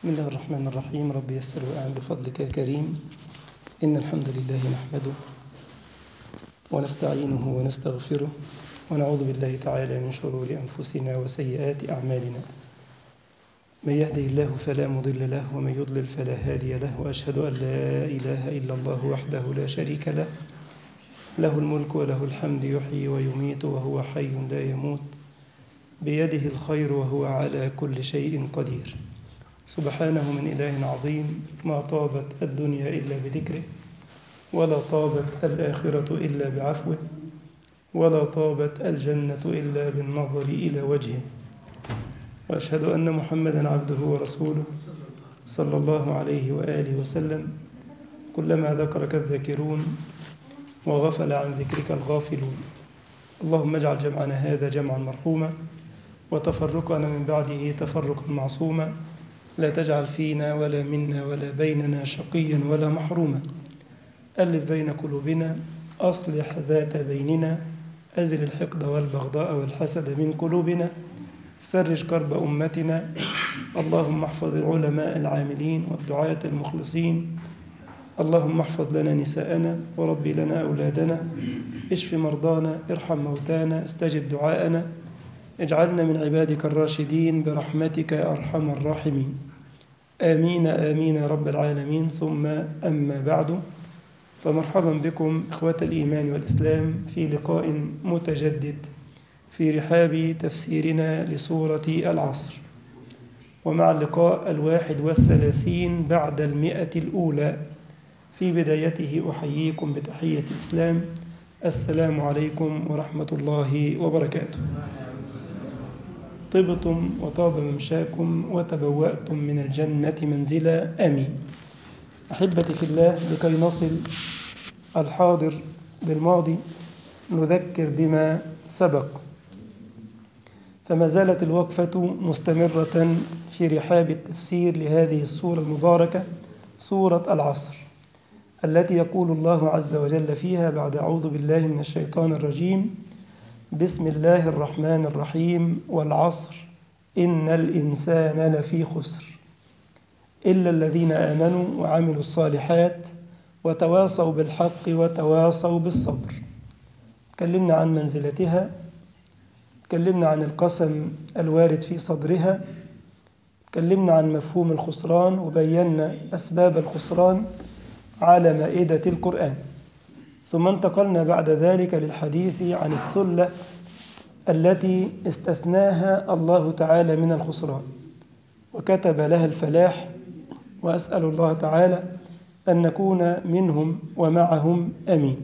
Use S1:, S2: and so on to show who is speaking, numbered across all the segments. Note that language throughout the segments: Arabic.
S1: بسم الله الرحمن الرحيم. رب يسر وأعن بفضلك يا كريم. إن الحمد لله نحمده ونستعينه ونستغفره ونعوذ بالله تعالى من شرور أنفسنا وسيئات أعمالنا. من يهده الله فلا مضل له ومن يضلل فلا هادي له، وأشهد أن لا إله إلا الله وحده لا شريك له، له الملك وله الحمد، يحيي ويميت وهو حي لا يموت، بيده الخير وهو على كل شيء قدير. سبحانه من إله عظيم، ما طابت الدنيا إلا بذكره، ولا طابت الآخرة إلا بعفوه، ولا طابت الجنة إلا بالنظر إلى وجهه. وأشهد أن محمدًا عبده ورسوله صلى الله عليه وآله وسلم. كلما ذكرك الذاكرون وغفل عن ذكرك الغافلون. اللهم اجعل جمعنا هذا جمعا مرحوما، وتفرقنا من بعده تفرقا معصوما. لا تجعل فينا ولا منا ولا بيننا شقيا ولا محروما. ألف بين قلوبنا، أصلح ذات بيننا، أزل الحقد والبغضاء والحسد من قلوبنا، فرج كرب أمتنا. اللهم احفظ العلماء العاملين والدعاة المخلصين. اللهم احفظ لنا نساءنا وربي لنا أولادنا، اشف مرضانا، ارحم موتانا، استجب دعاءنا، اجعلنا من عبادك الراشدين برحمتك يا أرحم الراحمين. آمين آمين يا رب العالمين. ثم أما بعد، فمرحبا بكم إخوة الإيمان والإسلام في لقاء متجدد في رحاب تفسيرنا لسورة العصر، ومع اللقاء 31 بعد 100 الأولى. في بدايته أحييكم بتحية الإسلام، السلام عليكم ورحمة الله وبركاته. طبتم وطاب ممشاكم وتبوأتم من الجنة منزلا، آمين. أحبتي في الله، لكي نصل الحاضر بالماضي نذكر بما سبق. فما زالت الوقفة مستمرة في رحاب التفسير لهذه السورة المباركة، سورة العصر، التي يقول الله عز وجل فيها بعد أعوذ بالله من الشيطان الرجيم: بسم الله الرحمن الرحيم، والعصر إن الإنسان لفي خسر إلا الذين آمنوا وعملوا الصالحات وتواصوا بالحق وتواصوا بالصبر. تكلمنا عن منزلتها، تكلمنا عن القسم الوارد في صدرها، تكلمنا عن مفهوم الخسران وبينا أسباب الخسران على مائدة القرآن. ثم انتقلنا بعد ذلك للحديث عن الثلة التي استثناها الله تعالى من الخسران وكتب لها الفلاح، وأسأل الله تعالى أن نكون منهم ومعهم، آمين.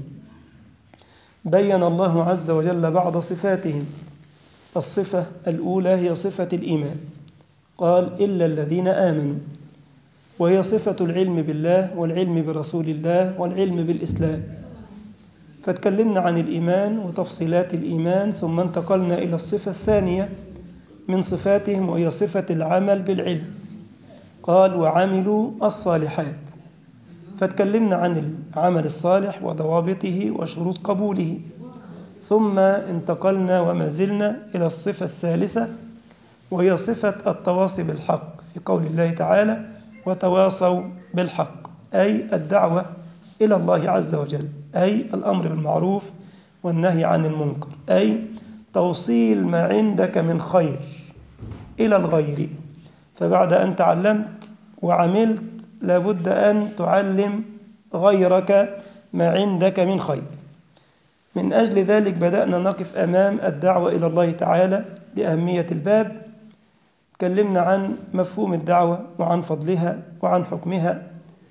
S1: بين الله عز وجل بعض صفاتهم. الصفة الأولى هي صفة الإيمان، قال إلا الذين آمنوا، وهي صفة العلم بالله والعلم برسول الله والعلم بالإسلام. فتكلمنا عن الإيمان وتفصيلات الإيمان، ثم انتقلنا إلى الصفة الثانية من صفاتهم، وهي صفة العمل بالعلم، قال وعملوا الصالحات. فتكلمنا عن العمل الصالح وضوابطه وشروط قبوله. ثم انتقلنا وما زلنا إلى الصفة الثالثة، وهي صفة التواصي بالحق، في قول الله تعالى وتواصوا بالحق، أي الدعوة إلى الله عز وجل، أي الأمر بالمعروف والنهي عن المنكر، أي توصيل ما عندك من خير إلى الغير. فبعد أن تعلمت وعملت لابد أن تعلم غيرك ما عندك من خير. من أجل ذلك بدأنا نقف أمام الدعوة إلى الله تعالى لأهمية الباب. تكلمنا عن مفهوم الدعوة وعن فضلها وعن حكمها،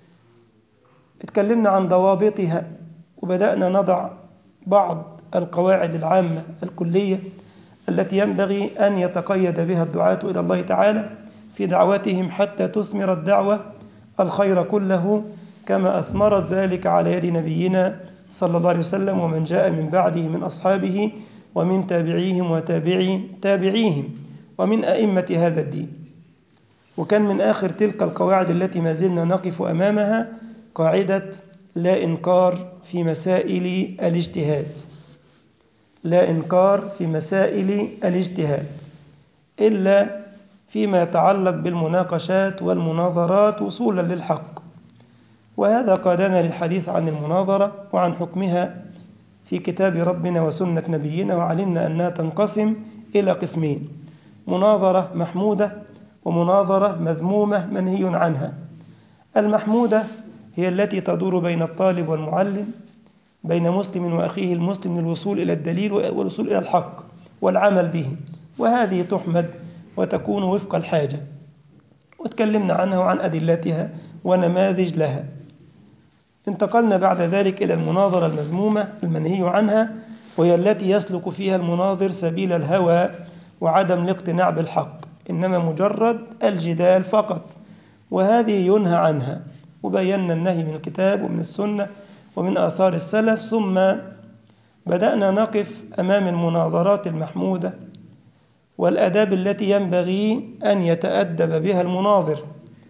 S1: اتكلمنا عن ضوابطها، وبدأنا نضع بعض القواعد العامة الكلية التي ينبغي أن يتقيد بها الدعاة إلى الله تعالى في دعوتهم حتى تثمر الدعوة الخير كله، كما أثمرت ذلك على يد نبينا صلى الله عليه وسلم ومن جاء من بعده من أصحابه ومن تابعيهم وتابعي تابعيهم ومن أئمة هذا الدين. وكان من آخر تلك القواعد التي ما زلنا نقف أمامها قاعدة لا إنكار في مسائل الاجتهاد. لا إنكار في مسائل الاجتهاد إلا فيما يتعلق بالمناقشات والمناظرات وصولا للحق. وهذا قادنا للحديث عن المناظرة وعن حكمها في كتاب ربنا وسنة نبينا، وعلمنا أنها تنقسم إلى قسمين: مناظرة محمودة ومناظرة مذمومة منهي عنها. المحمودة هي التي تدور بين الطالب والمعلم، بين مسلم وأخيه المسلم، للوصول إلى الدليل والوصول إلى الحق والعمل به، وهذه تحمد وتكون وفق الحاجة، وتكلمنا عنها وعن أدلتها ونماذج لها. انتقلنا بعد ذلك إلى المناظرة المذمومة المنهي عنها، وهي التي يسلك فيها المناظر سبيل الهوى وعدم الاقتناع بالحق، إنما مجرد الجدال فقط، وهذه ينهى عنها. وبينا النهي من الكتاب ومن السنة ومن آثار السلف، ثم بدأنا نقف أمام المناظرات المحمودة والآداب التي ينبغي أن يتأدب بها المناظر،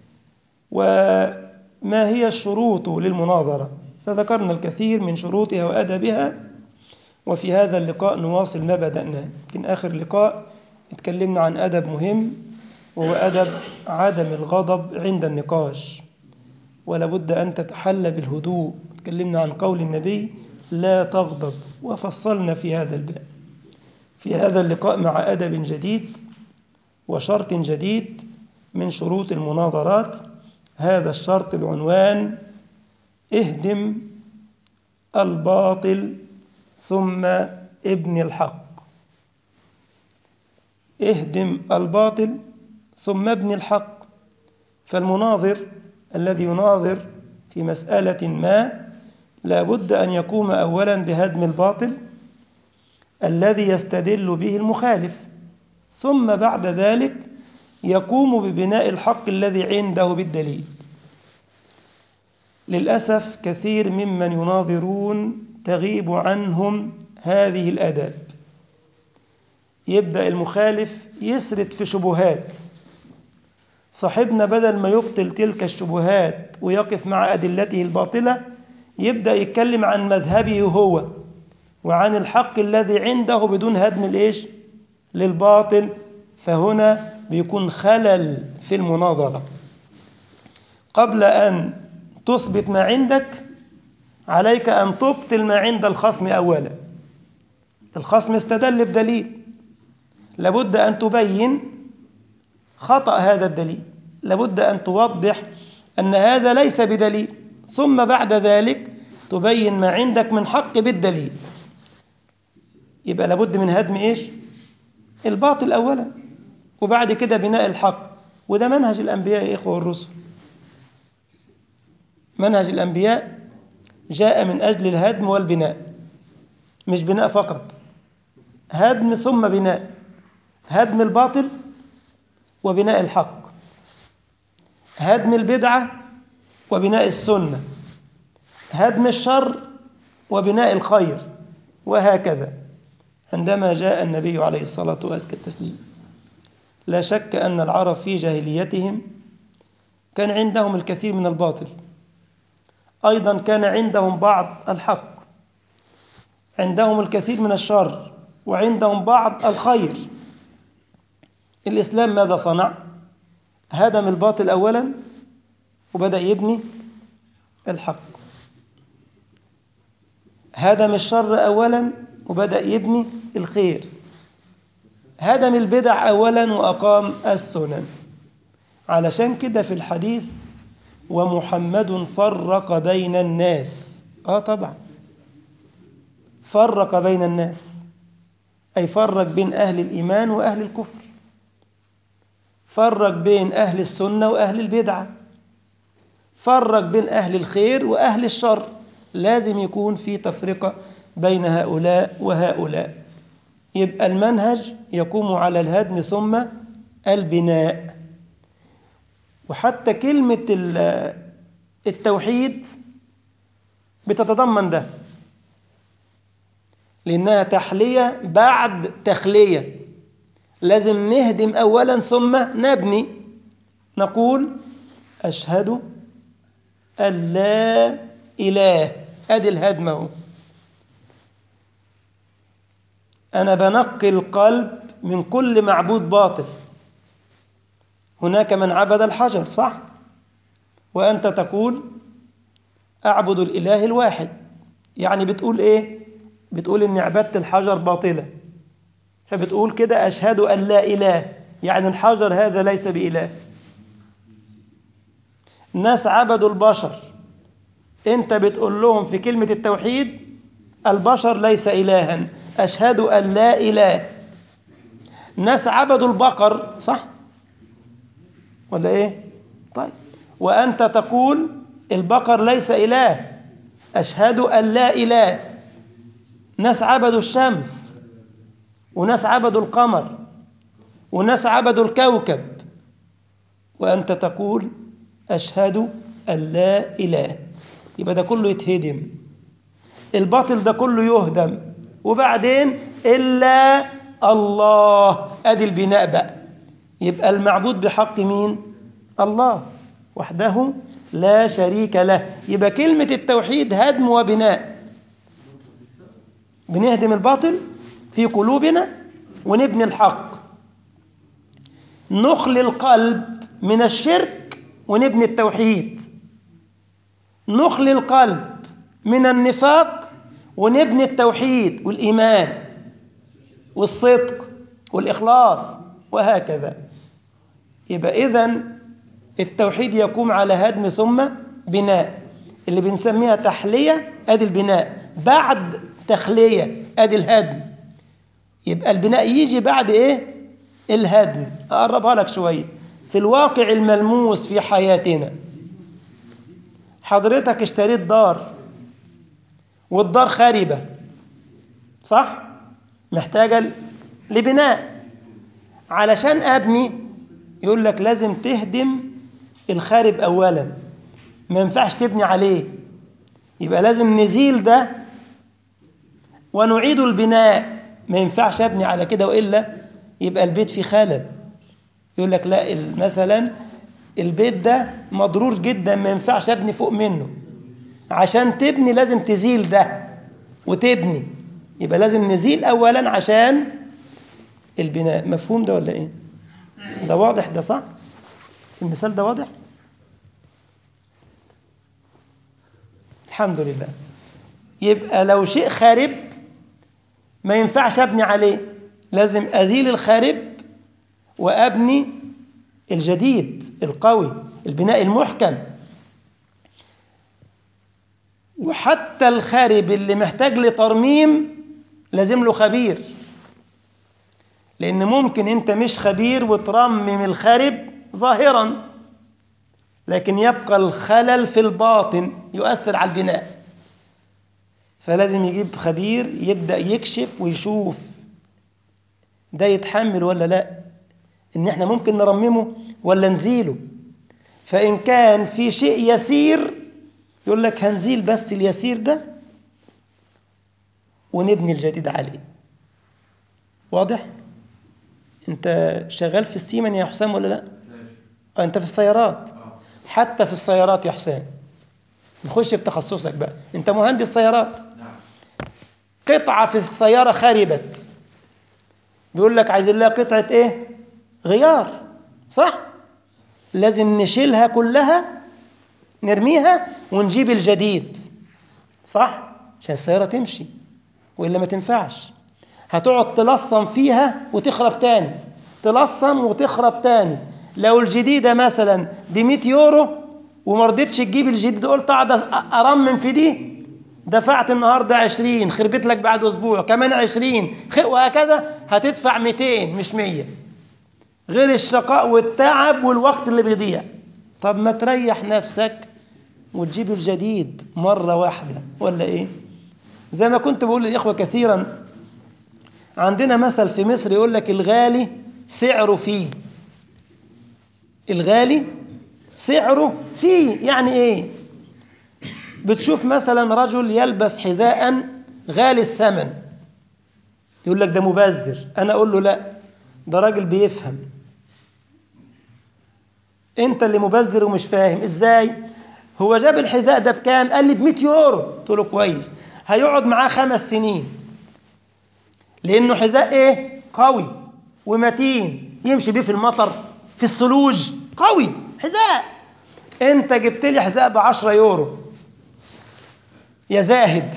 S1: وما هي الشروط للمناظرة، فذكرنا الكثير من شروطها وأدبها. وفي هذا اللقاء نواصل ما بدأناه. يمكن آخر لقاء اتكلمنا عن أدب مهم، وهو أدب عدم الغضب عند النقاش، ولا بد أن تتحلى بالهدوء. اتكلمنا عن قول النبي: لا تغضب، وفصلنا في هذا الباب في هذا اللقاء مع أدب جديد وشرط جديد من شروط المناظرات. هذا الشرط بعنوان: اهدم الباطل ثم ابن الحق. اهدم الباطل ثم ابن الحق. فالمناظر الذي يناظر في مسألة ما لا بد أن يقوم أولا بهدم الباطل الذي يستدل به المخالف، ثم بعد ذلك يقوم ببناء الحق الذي عنده بالدليل. للأسف كثير ممن يناظرون تغيب عنهم هذه الآداب. يبدأ المخالف يسرد في شبهات، صاحبنا بدل ما يبطل تلك الشبهات ويقف مع أدلته الباطلة، يبدأ يتكلم عن مذهبه هو وعن الحق الذي عنده بدون هدم للباطل. فهنا بيكون خلل في المناظرة. قبل أن تثبت ما عندك عليك أن تبطل ما عند الخصم أولا. الخصم استدل بدليل، لابد أن تبين خطأ هذا الدليل، لابد أن توضح أن هذا ليس بدليل، ثم بعد ذلك تبين ما عندك من حق بالدليل. يبقى لابد من هدم الباطل أولا، وبعد كده بناء الحق. وده منهج الأنبياء يا إخوة والرسل. منهج الأنبياء جاء من أجل الهدم والبناء، مش بناء فقط، هدم ثم بناء. هدم الباطل وبناء الحق، هدم البدعة وبناء السنة، هدم الشر وبناء الخير، وهكذا. عندما جاء النبي عليه الصلاة والسلام لا شك أن العرب في جاهليتهم كان عندهم الكثير من الباطل، أيضا كان عندهم بعض الحق، عندهم الكثير من الشر، وعندهم بعض الخير. الإسلام ماذا صنع؟ هدم الباطل أولا وبدأ يبني الحق، هدم الشر أولا وبدأ يبني الخير، هدم البدع أولا وأقام السنن. علشان كده في الحديث: ومحمد فرق بين الناس. طبعا فرق بين الناس، أي فرق بين أهل الإيمان وأهل الكفر، فرق بين أهل السنة وأهل البدعة، فرق بين أهل الخير وأهل الشر. لازم يكون في تفرقة بين هؤلاء وهؤلاء. يبقى المنهج يقوم على الهدم ثم البناء. وحتى كلمة التوحيد بتتضمن ده، لأنها تحلية بعد تخلية. لازم نهدم أولا ثم نبني. نقول: أشهد أن لا إله، أدي الهدم اهو. أنا بنقي القلب من كل معبود باطل، هناك من عبد الحجر، صح؟ وأنت تقول أعبد الإله الواحد، يعني بتقول إيه؟ بتقول إن عبادة الحجر باطلة، فبتقول كده أشهد أن لا إله، يعني الحجر هذا ليس بإله. ناس عبدوا البشر، أنت بتقول لهم في كلمة التوحيد البشر ليس إلها، أشهد أن لا إله. ناس عبدوا البقر، صح ولا إيه؟ طيب، وأنت تقول البقر ليس إله، أشهد أن لا إله. ناس عبدوا الشمس، وناس عبدوا القمر، وناس عبدوا الكوكب، وأنت تقول أشهد أن لا إله. يبقى ده كله يتهدم، الباطل ده كله يهدم، وبعدين إلا الله، أدي البناء بقى. يبقى المعبود بحق مين؟ الله وحده لا شريك له. يبقى كلمة التوحيد هدم وبناء، بنهدم الباطل في قلوبنا ونبني الحق، نخلي القلب من الشرك ونبني التوحيد، نخلي القلب من النفاق ونبني التوحيد والإيمان والصدق والإخلاص، وهكذا. يبقى إذن التوحيد يقوم على هدم ثم بناء، اللي بنسميها تحلية أدي البناء، بعد تخلية أدي الهدم. يبقى البناء يجي بعد إيه؟ الهدم. أقربها لك شوية في الواقع الملموس في حياتنا. حضرتك اشتريت دار والدار خاربة، صح؟ محتاجة لبناء. علشان أبني يقول لك لازم تهدم الخارب أولا، ما ينفعش تبني عليه، يبقى لازم نزيل ده ونعيد البناء. ما ينفعش أبني على كده وإلا يبقى البيت فيه خلل. يقول لك لا، مثلا البيت ده مضرور جدا، ما ينفعش أبني فوق منه. عشان تبني لازم تزيل ده وتبني، يبقى لازم نزيل أولا عشان البناء. مفهوم ده ولا إيه؟ ده واضح ده، صح؟ المثال ده واضح؟ الحمد لله. يبقى لو شيء خارب ما ينفعش أبني عليه، لازم أزيل الخارب وأبني الجديد القوي، البناء المحكم. وحتى الخارب اللي محتاج لترميم لازم له خبير، لأن ممكن أنت مش خبير وترمم الخارب ظاهرا، لكن يبقى الخلل في الباطن يؤثر على البناء. فلازم يجيب خبير يبدأ يكشف ويشوف ده يتحمل ولا لا، إن إحنا ممكن نرممه ولا نزيله. فإن كان في شيء يسير يقول لك هنزيل بس اليسير ده ونبني الجديد عليه. واضح؟ أنت شغال في السيمن يا حسام ولا لا؟ أنت في السيارات، حتى في السيارات يا حسام. نخش في تخصصك بقى، أنت مهندس سيارات. قطعة في السيارة خربت، بيقول لك عايزين لها قطعة إيه؟ غيار، صح؟ لازم نشيلها كلها نرميها ونجيب الجديد، صح؟ عشان السيارة تمشي، وإلا ما تنفعش. هتقعد تلصم فيها وتخرب تاني، تلصم وتخرب تاني. لو الجديدة مثلا ب100 يورو وما رضيتش تجيب الجديد، قلت اقعد أرمم في دي، دفعت النهاردة 20، خربت لك بعد أسبوع كمان 20، وهكذا هتدفع 200 مش 100، غير الشقاء والتعب والوقت اللي بيضيع. طب ما تريح نفسك وتجيب الجديد مرة واحدة ولا إيه؟ زي ما كنت بقول للإخوة كثيرا، عندنا مثل في مصر يقول لك الغالي سعره فيه. الغالي سعره فيه يعني إيه؟ بتشوف مثلا رجل يلبس حذاء غالي الثمن، يقول لك ده مبذر. أنا أقول له لا، ده راجل بيفهم. أنت اللي مبذر ومش فاهم. إزاي؟ هو جاب الحذاء ده بكام؟ قال لي ب100 يورو. قلت له كويس، هيقعد معاه 5 سنين، لأنه حذاء إيه؟ قوي ومتين، يمشي بيه في المطر، في الثلوج قوي، حذاء. أنت جبت لي حذاء ب10 يورو يا زاهد،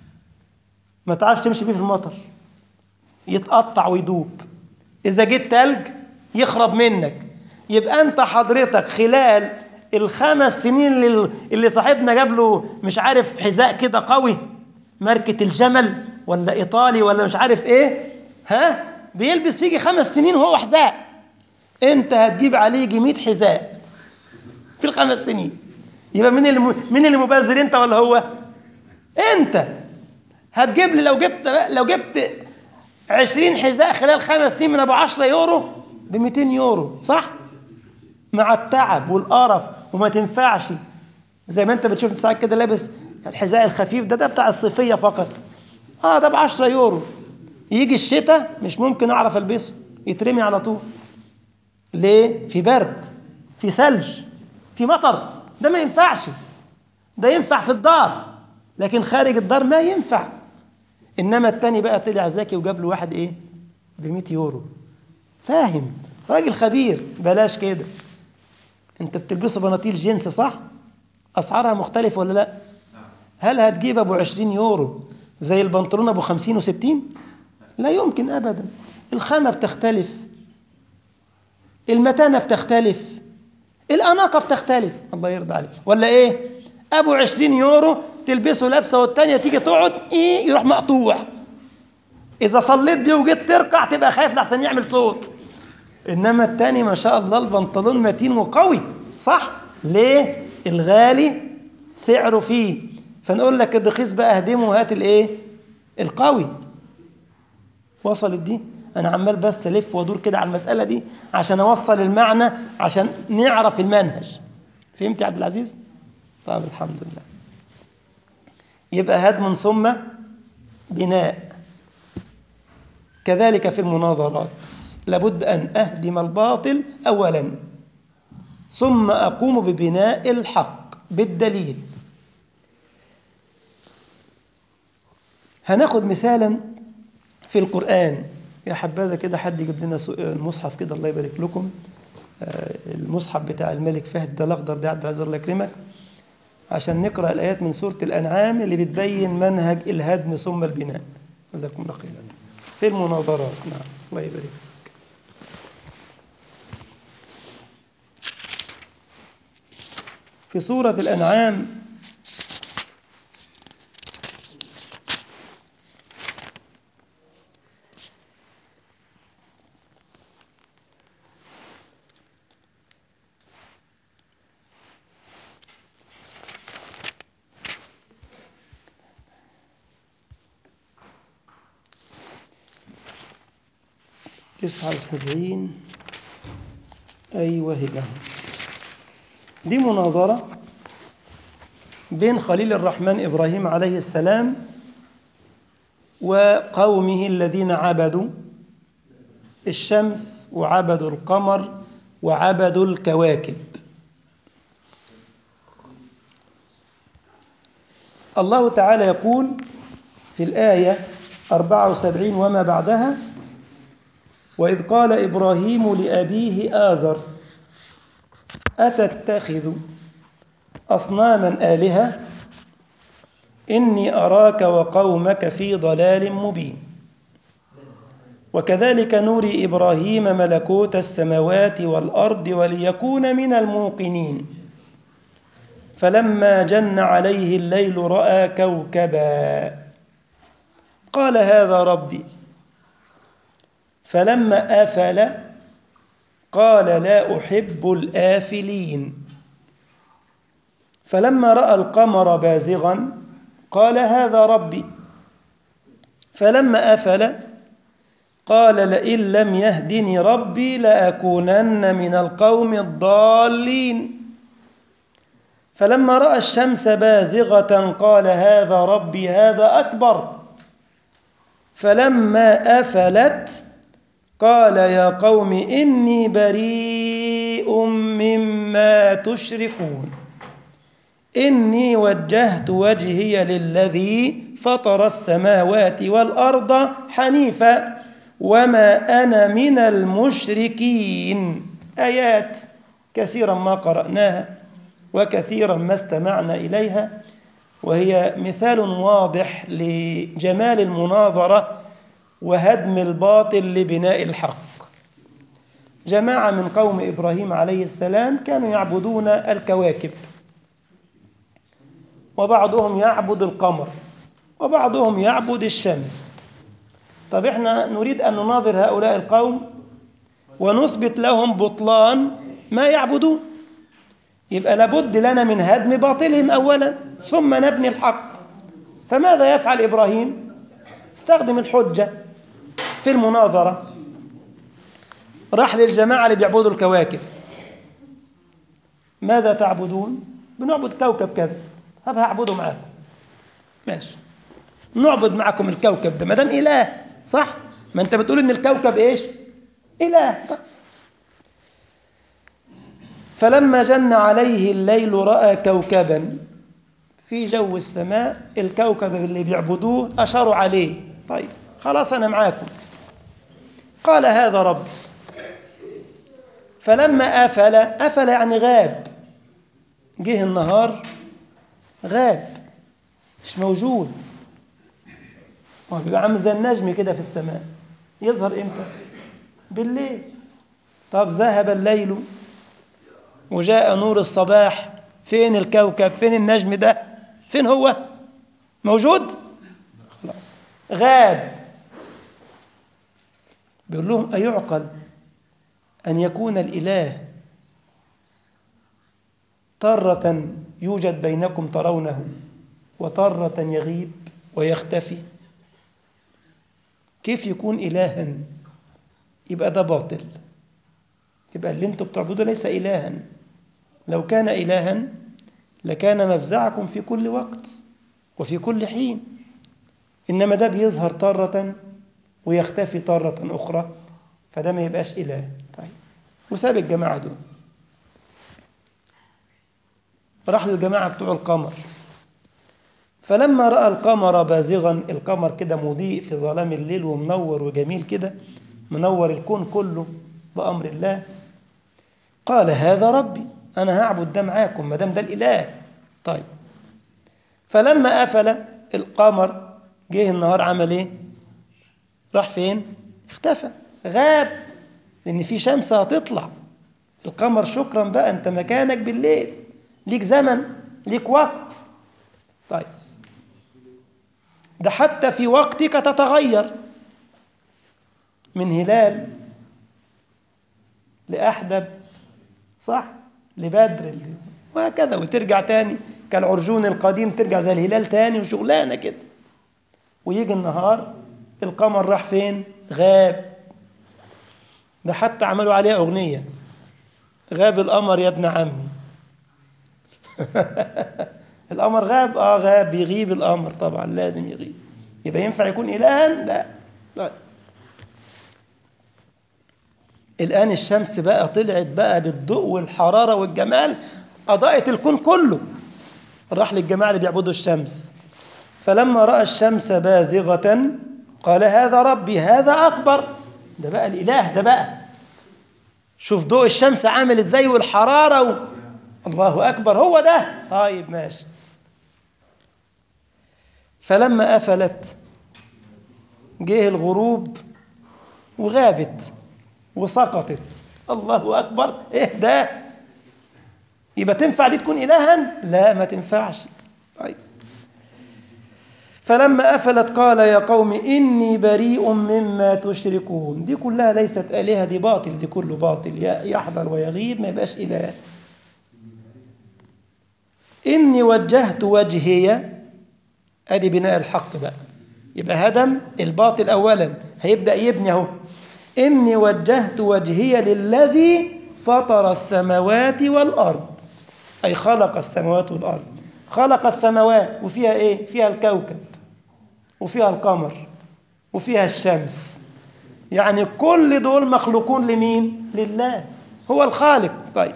S1: ما تعرفش تمشي بيه في المطر، يتقطع ويدوب. إذا جيت تلج يخرب منك. يبقى أنت حضرتك خلال ال5 سنين اللي صاحبنا جاب له مش عارف حذاء كده قوي، ماركة الجمل ولا إيطالي ولا مش عارف إيه، بيلبس فيجي 5 سنين وهو حذاء. أنت هتجيب عليه 100 حذاء في ال5 سنين. يبقى مين اللي مبذر، أنت ولا هو؟ أنت هتجيب لي لو جبت 20 حذاء خلال 5 سنين من أبو 10 يورو ب200 يورو، صح؟ مع التعب والقرف، وما تنفعش. زي ما انت بتشوف ساعات كده لابس الحذاء الخفيف ده بتاع الصيفية فقط، ده ب10 يورو. يجي الشتاء مش ممكن اعرف البسه، يترمي على طول. ليه؟ في برد، في ثلج، في مطر. ده ما ينفعش. ده ينفع في الدار، لكن خارج الدار ما ينفع. انما التاني بقى طلع ذكي وجاب له واحد ايه ب100 يورو، فاهم، راجل خبير. بلاش كده. انت بتلبسه بناطيل جينز، صح؟ اسعارها مختلفة ولا لا؟ هل هتجيب ابو 20 يورو زي البنطلون ابو 50 و60؟ لا يمكن ابدا. الخامة بتختلف، المتانة بتختلف، الاناقة بتختلف. الله يرضى عليك. ولا ايه؟ ابو 20 يورو تلبسه لابسه، والتانية تيجي تقعد يروح مقطوع. اذا صليت بيه وجيت تركع تبقى خايف لحسن يعمل صوت. انما التاني ما شاء الله البنطلون متين وقوي، صح؟ ليه؟ الغالي سعره فيه، فنقول لك الرخيص بقى اهدمه وهات الايه القوي. وصلت دي؟ انا عمال بس الف وادور كده على المساله دي عشان اوصل المعنى، عشان نعرف المنهج. فهمت يا عبد العزيز؟ طيب الحمد لله. يبقى هدم ثم بناء. كذلك في المناظرات لابد أن أهدم الباطل أولا، ثم أقوم ببناء الحق بالدليل. هناخد مثالا في القرآن. يا حبذا كده حد يجيب لنا المصحف كده، الله يبارك لكم. المصحف بتاع الملك فهد ده الأخضر ده، عبد العزيز الله يكرمك، عشان نقرأ الآيات من سورة الأنعام اللي بتبين منهج الهدم ثم البناء. جزاكم الله خيرا. في المناظرات. نعم، الله يبارك. في سورة الأنعام تسعة 79. أيوة هي دي مناظرة بين خليل الرحمن إبراهيم عليه السلام وقومه الذين عبدوا الشمس وعبدوا القمر وعبدوا الكواكب. الله تعالى يقول في الآية 74 وما بعدها: وإذ قال إبراهيم لأبيه آزر أتتخذ أصناما آلهة إني أراك وقومك في ضلال مبين. وكذلك نوري إبراهيم ملكوت السماوات والأرض وليكون من الموقنين فلما جن عليه الليل رأى كوكبا قال هذا ربي فلما آفل قال لا أحب الآفلين فلما رأى القمر بازغا قال هذا ربي فلما آفل قال لئن لم يهدني ربي لأكونن من القوم الضالين فلما رأى الشمس بازغة قال هذا ربي هذا أكبر فلما أفلت قال يا قوم إني بريء مما تشركون إني وجهت وجهي للذي فطر السماوات والأرض حنيفا وما أنا من المشركين آيات كثيرا ما قرأناها وكثيرا ما استمعنا إليها، وهي مثال واضح لجمال المناظرة وهدم الباطل لبناء الحق. جماعة من قوم إبراهيم عليه السلام كانوا يعبدون الكواكب، وبعضهم يعبد القمر، وبعضهم يعبد الشمس. طب احنا نريد أن نناظر هؤلاء القوم ونثبت لهم بطلان ما يعبدون، يبقى لابد لنا من هدم باطلهم أولا ثم نبني الحق. فماذا يفعل إبراهيم؟ استخدم الحجة في المناظرة. راح للجماعة اللي بيعبدوا الكواكب: ماذا تعبدون؟ بنعبد كوكب كذا. طب هعبده معاكم، ماشي، نعبد معكم الكوكب ده ما دام إله، صح؟ ما أنت بتقول إن الكوكب إيش؟ إله. طب. فلما جن عليه الليل رأى كوكبا في جو السماء، الكوكب اللي بيعبدوه أشاروا عليه. طيب خلاص أنا معاكم. قال هذا ربي. فلما أفل يعني غاب، جه النهار غاب، مش موجود. هو بيبقى عامل زي النجم كده في السماء، يظهر امتى؟ بالليل. طب ذهب الليل وجاء نور الصباح، فين الكوكب؟ فين النجم ده؟ فين هو؟ موجود؟ خلاص غاب. بيقول لهم: أيعقل أن يكون الإله تارة يوجد بينكم ترونه وتارة يغيب ويختفي؟ كيف يكون إلها؟ يبقى ده باطل، يبقى اللي انتم بتعبدوه ليس إلها. لو كان إلها لكان مفزعكم في كل وقت وفي كل حين، إنما ده بيظهر تارة ويختفي تارة أخرى، فده ما يبقاش إله. طيب، وساب الجماعة دول، راح للجماعة بتوع القمر. فلما رأى القمر بازغا، القمر كده مضيء في ظلام الليل ومنور وجميل كده، منور الكون كله بأمر الله، قال هذا ربي، أنا هعبد ده معاكم ما دام ده الإله. طيب، فلما أفل القمر، جه النهار، عمل إيه؟ راح فين؟ اختفى، غاب، لأن في شمس هتطلع. القمر شكرا بقى، أنت مكانك بالليل، ليك زمن، ليك وقت. طيب، ده حتى في وقتك تتغير، من هلال لأحدب، صح؟ لبدر، وهكذا، وترجع تاني كالعرجون القديم، ترجع زي الهلال تاني، وشغلانة كده. ويجي النهار، القمر راح فين؟ غاب. ده حتى عملوا عليها أغنية: غاب القمر يا ابن عمي. القمر غاب، غاب، بيغيب القمر، طبعا لازم يغيب. يبقى ينفع يكون إلها؟ لا. طيب. الآن الشمس بقى طلعت بقى بالضوء والحرارة والجمال، أضاءت الكون كله. راح للجماعة اللي بيعبدوا الشمس، فلما رأى الشمس بازغة قال هذا ربي، هذا أكبر، ده بقى الإله، ده بقى شوف ضوء الشمس عامل إزاي والحرارة الله أكبر، هو ده. طيب ماشي. فلما أفلت، جه الغروب وغابت وسقطت. الله أكبر، إيه ده؟ يبقى تنفع دي تكون إلها؟ لا، ما تنفعش. طيب، فلما أفلت قال يا قوم إني بريء مما تشركون. دي كلها ليست آلهة، دي باطل، دي كله باطل، يحضر ويغيب، ما يبقاش إله. إني وجهت وجهي، أدي بناء الحق بقى، يبقى هدم الباطل أولا، هيبدأ يبني اهو. إني وجهت وجهي للذي فطر السماوات والأرض، أي خلق السماوات والأرض. خلق السماوات وفيها إيه؟ فيها الكوكب وفيها القمر وفيها الشمس، يعني كل دول مخلوقون لمين؟ لله، هو الخالق. طيب،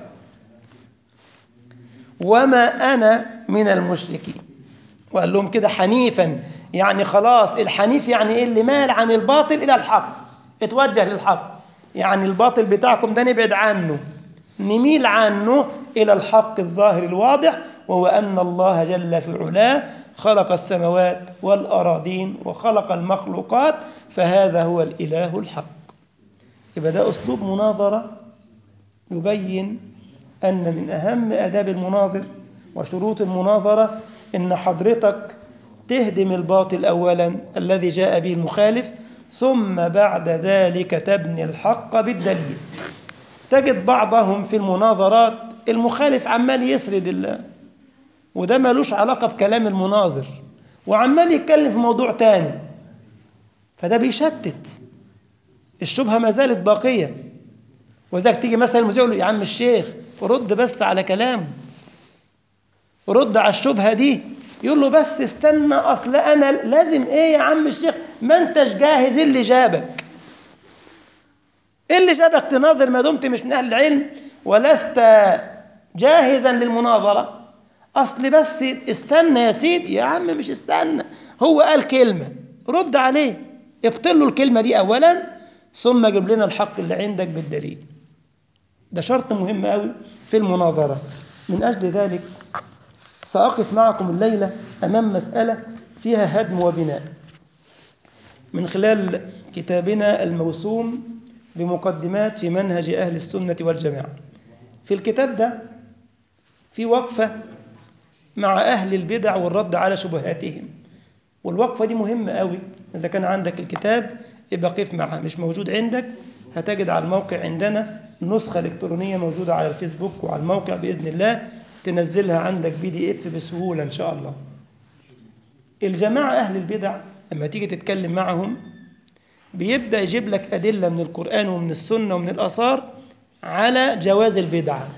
S1: وما أنا من المشركين. وقال لهم كده حنيفا، يعني خلاص الحنيف يعني إيه؟ اللي مال عن الباطل إلى الحق، اتوجه للحق. يعني الباطل بتاعكم ده نبعد عنه، نميل عنه إلى الحق الظاهر الواضح، وهو أن الله جل في علاه خلق السماوات والأراضين وخلق المخلوقات، فهذا هو الإله الحق. يبقى ده أسلوب مناظرة يبين أن من أهم آداب المناظر وشروط المناظرة إن حضرتك تهدم الباطل أولا الذي جاء به المخالف، ثم بعد ذلك تبني الحق بالدليل. تجد بعضهم في المناظرات المخالف عمال يسرد وده ملوش علاقة بكلام المناظر، وعمال يتكلم في موضوع تاني، فده بيشتت، الشبهة ما زالت باقية. وذاك تيجي مثلا المذيع يقول له: يا عم الشيخ رد بس على كلامه، رد على الشبهة دي. يقول له: بس استنى، أصل أنا لازم إيه يا عم الشيخ، ما أنتش جاهز. اللي جابك إيه اللي جابك تناظر ما دمت مش من أهل العلم ولست جاهزا للمناظرة؟ أصل بس استنى يا سيدي. يا عم مش استنى، هو قال كلمة رد عليه، ابطل له الكلمة دي أولا، ثم جيب لنا الحق اللي عندك بالدليل. ده شرط مهم قوي في المناظرة. من أجل ذلك سأقف معكم الليلة أمام مسألة فيها هدم وبناء من خلال كتابنا الموسوم بمقدمات في منهج أهل السنة والجماعة. في الكتاب ده في وقفة مع أهل البدع والرد على شبهاتهم، والوقفة دي مهمة قوي. إذا كان عندك الكتاب يبقى قف معها، مش موجود عندك هتجد على الموقع عندنا نسخة إلكترونية موجودة على الفيسبوك وعلى الموقع بإذن الله، تنزلها عندك PDF بسهولة إن شاء الله. الجماعة أهل البدع لما تيجي تتكلم معهم بيبدأ يجيب لك أدلة من القرآن ومن السنة ومن الآثار على جواز البدعة.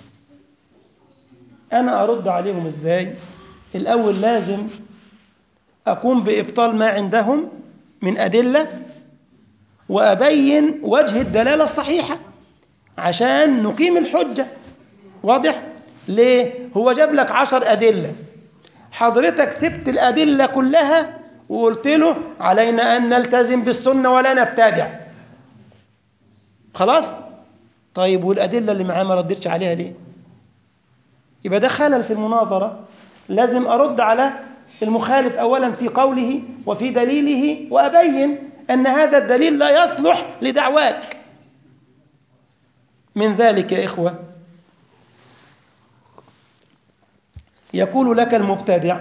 S1: أنا أرد عليهم إزاي؟ الأول لازم أقوم بإبطال ما عندهم من أدلة وأبين وجه الدلالة الصحيحة عشان نقيم الحجة. واضح؟ ليه؟ هو جاب لك 10 أدلة، حضرتك سبت الأدلة كلها وقلت له علينا أن نلتزم بالسنة ولا نبتدع. خلاص؟ طيب والأدلة اللي معاه ما ردتش عليها ليه؟ يبقى ده خلل في المناظرة. لازم أرد على المخالف أولا في قوله وفي دليله، وأبين أن هذا الدليل لا يصلح لدعواك. من ذلك يا إخوة يقول لك المبتدع: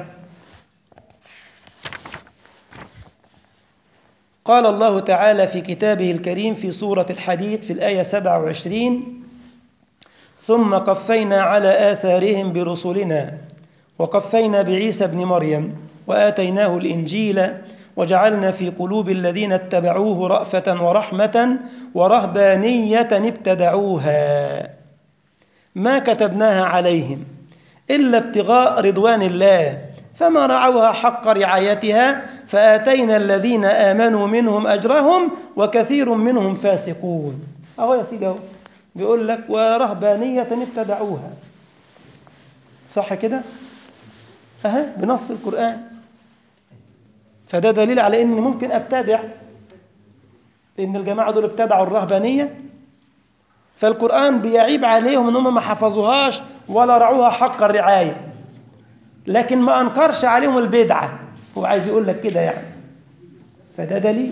S1: قال الله تعالى في كتابه الكريم في سورة الحديد في الآية 27: ثم قفينا على آثارهم برسلنا وقفينا بعيسى بن مريم وآتيناه الإنجيل وجعلنا في قلوب الذين اتبعوه رأفة ورحمة ورهبانية ابتدعوها ما كتبناها عليهم إلا ابتغاء رضوان الله فما رعوها حق رعايتها فآتينا الذين آمنوا منهم أجرهم وكثير منهم فاسقون. أهو يا سيدي أهو بيقول لك ورهبانية ابتدعوها، صح كده؟ أهي بنص القرآن. فده دليل على إن ممكن أبتدع، إن الجماعة دول ابتدعوا الرهبانية، فالقرآن بيعيب عليهم إنهم ما حفظوهاش ولا رعوها حق الرعاية، لكن ما أنكرش عليهم البدعة. هو عايز يقول لك كده يعني. فده دليل.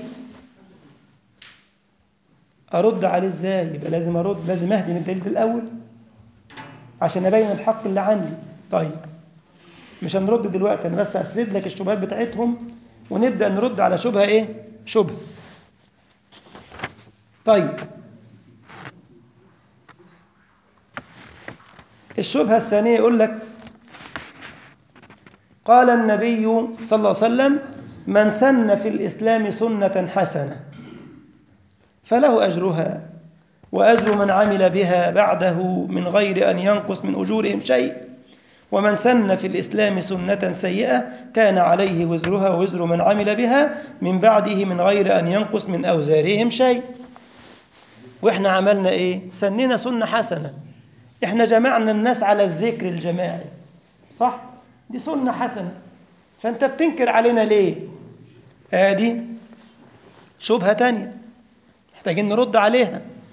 S1: أرد عليه إزاي؟ يبقى لازم أرد، لازم أهدم الدليل الأول عشان أبين الحق اللي عندي. طيب مش هنرد دلوقتي، أنا بس أسرد لك الشبهات بتاعتهم ونبدأ نرد على شبهة إيه؟ شبهة. طيب الشبهة الثانية يقول لك: قال النبي صلى الله عليه وسلم: من سن في الإسلام سنة حسنة فله أجرها وأجر من عمل بها بعده من غير أن ينقص من أجورهم شيء، ومن سن في الإسلام سنة سيئة كان عليه وزرها ووزر من عمل بها من بعده من غير أن ينقص من أوزارهم شيء. وإحنا عملنا إيه؟ سننا سنة حسنة، إحنا جمعنا الناس على الذكر الجماعي، صح؟ دي سنة حسنة، فأنت بتنكر علينا ليه؟ دي شبهة تانية محتاجين نرد عليها.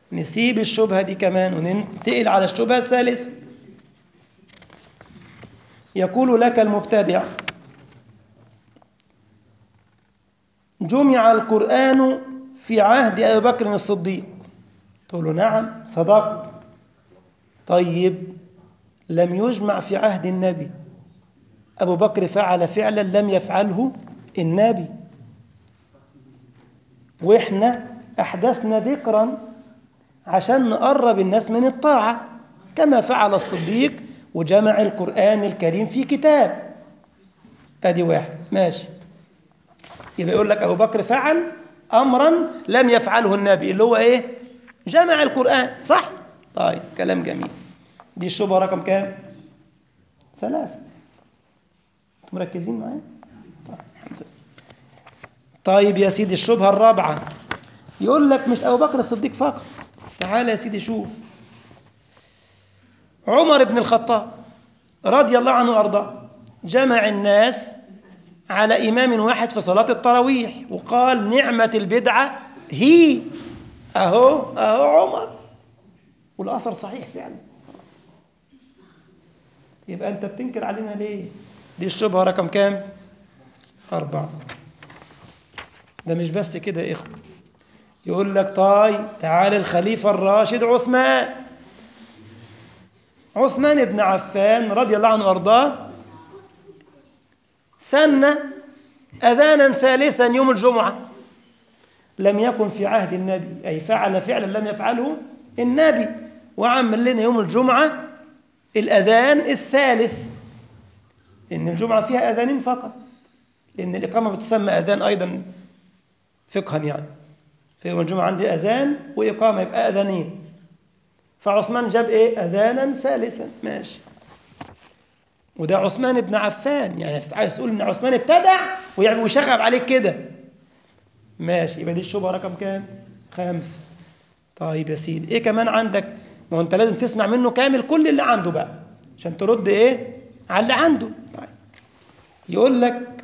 S1: نسيب الشبهة دي كمان وننتقل على الشبهة الثالثة. يقول لك المبتدع: جمع القرآن في عهد أبي بكر الصديق. تقول له: نعم صدقت. طيب لم يجمع في عهد النبي، أبو بكر فعل فعلا لم يفعله النبي، وإحنا أحدثنا ذكرا عشان نقرب الناس من الطاعة كما فعل الصديق وجمع القرآن الكريم في كتاب. أدي واحد ماشي. يبقى يقول لك أبو بكر فعل أمرا لم يفعله النبي، اللي هو إيه؟ جمع القرآن، صح؟ طيب كلام جميل. دي الشبهة رقم كام؟ 3. أنتم مركزين معايا؟ طيب الحمد لله. طيب يا سيدي الشبهة الرابعة، يقول لك مش أبو بكر الصديق فقط، تعال يا سيدي شوف عمر بن الخطاب رضي الله عنه وأرضاه جمع الناس على إمام واحد في صلاة التراويح وقال: نعمة البدعة هي. أهو عمر، والأثر صحيح فعلا. يبقى أنت بتنكر علينا ليه؟ دي الشبهة رقم كام؟ 4. ده مش بس كده يا إخوة، يقول لك: طيب تعال الخليفة الراشد عثمان بن عفان رضي الله عنه وارضاه سن أذانا ثالثا يوم الجمعة، لم يكن في عهد النبي، أي فعل فعلا لم يفعله النبي، وعمل لنا يوم الجمعة الأذان الثالث، لأن الجمعة فيها أذانين فقط، لأن الإقامة بتسمى أذان أيضا فقها يعني، في يوم الجمعة عندي أذان وإقامة يبقى أذانين، فعثمان جاب إيه؟ أذانا ثالثا. ماشي. وده عثمان بن عفان، يعني عايز تقول إن عثمان ابتدع ويشغب عليك كده. ماشي، يبقى دي الشبهة رقم كام؟ 5. طيب يا سيدي إيه كمان عندك؟ ما هو أنت لازم تسمع منه كامل كل اللي عنده بقى عشان ترد إيه؟ على اللي عنده. طيب يقول لك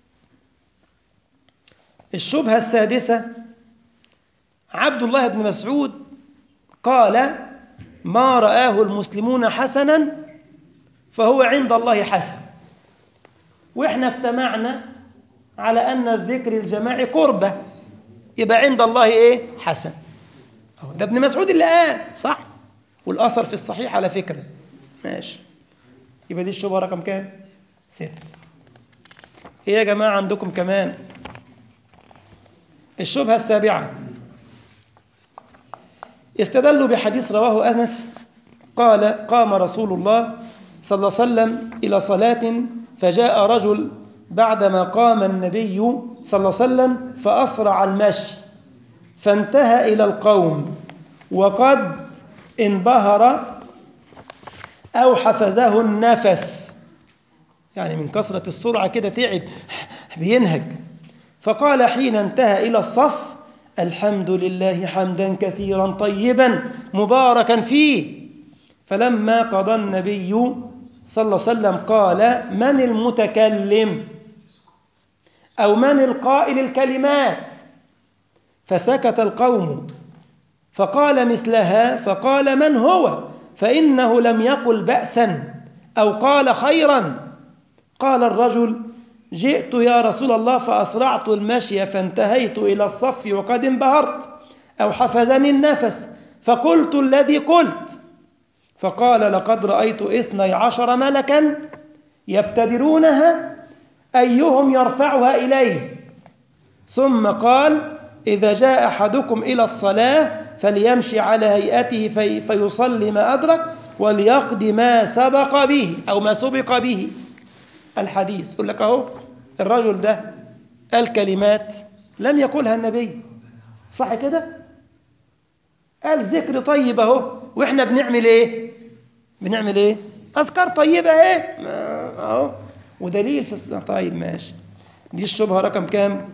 S1: الشبهة السادسة، عبد الله بن مسعود قال: ما رآه المسلمون حسنا فهو عند الله حسن. وإحنا اجتمعنا على أن الذكر الجماعي قربة، يبقى عند الله إيه؟ حسن. ده ابن مسعود اللي قال، صح؟ والأثر في الصحيح على فكرة. ماشي، يبقى دي الشبهة رقم كام؟ 6. إيه يا جماعة عندكم كمان؟ الشبهة السابعة، استدلوا بحديث رواه أنس قال: قام رسول الله صلى الله عليه وسلم إلى صلاة فجاء رجل بعدما قام النبي صلى الله عليه وسلم فأسرع المشي فانتهى إلى القوم وقد انبهر أو حفزه النفس، يعني من كثرة السرعة كده تعب بينهج، فقال حين انتهى إلى الصف: الحمد لله حمدا كثيرا طيبا مباركا فيه. فلما قضى النبي صلى الله عليه وسلم قال: من المتكلم أو من القائل الكلمات؟ فسكت القوم، فقال مثلها، فقال: من هو؟ فإنه لم يقل بأسا أو قال خيرا. قال الرجل: جئت يا رسول الله فأسرعت المشي فانتهيت إلى الصف وقد انبهرت أو حفزني النفس فقلت الذي قلت. فقال: لقد رأيت 12 ملكا يبتدرونها أيهم يرفعها إليه. ثم قال: إذا جاء أحدكم إلى الصلاة فليمشي على هيئته فيصلي ما أدرك وليقضي ما سبق به أو ما سبق به. الحديث يقول لك أهو الرجل ده قال كلمات لم يقولها النبي، صح كده؟ قال ذكر طيب أهو، وإحنا بنعمل إيه؟ أذكار طيبة إيه؟ أهو ودليل في السنة. طيب ماشي، دي الشبهة رقم كام؟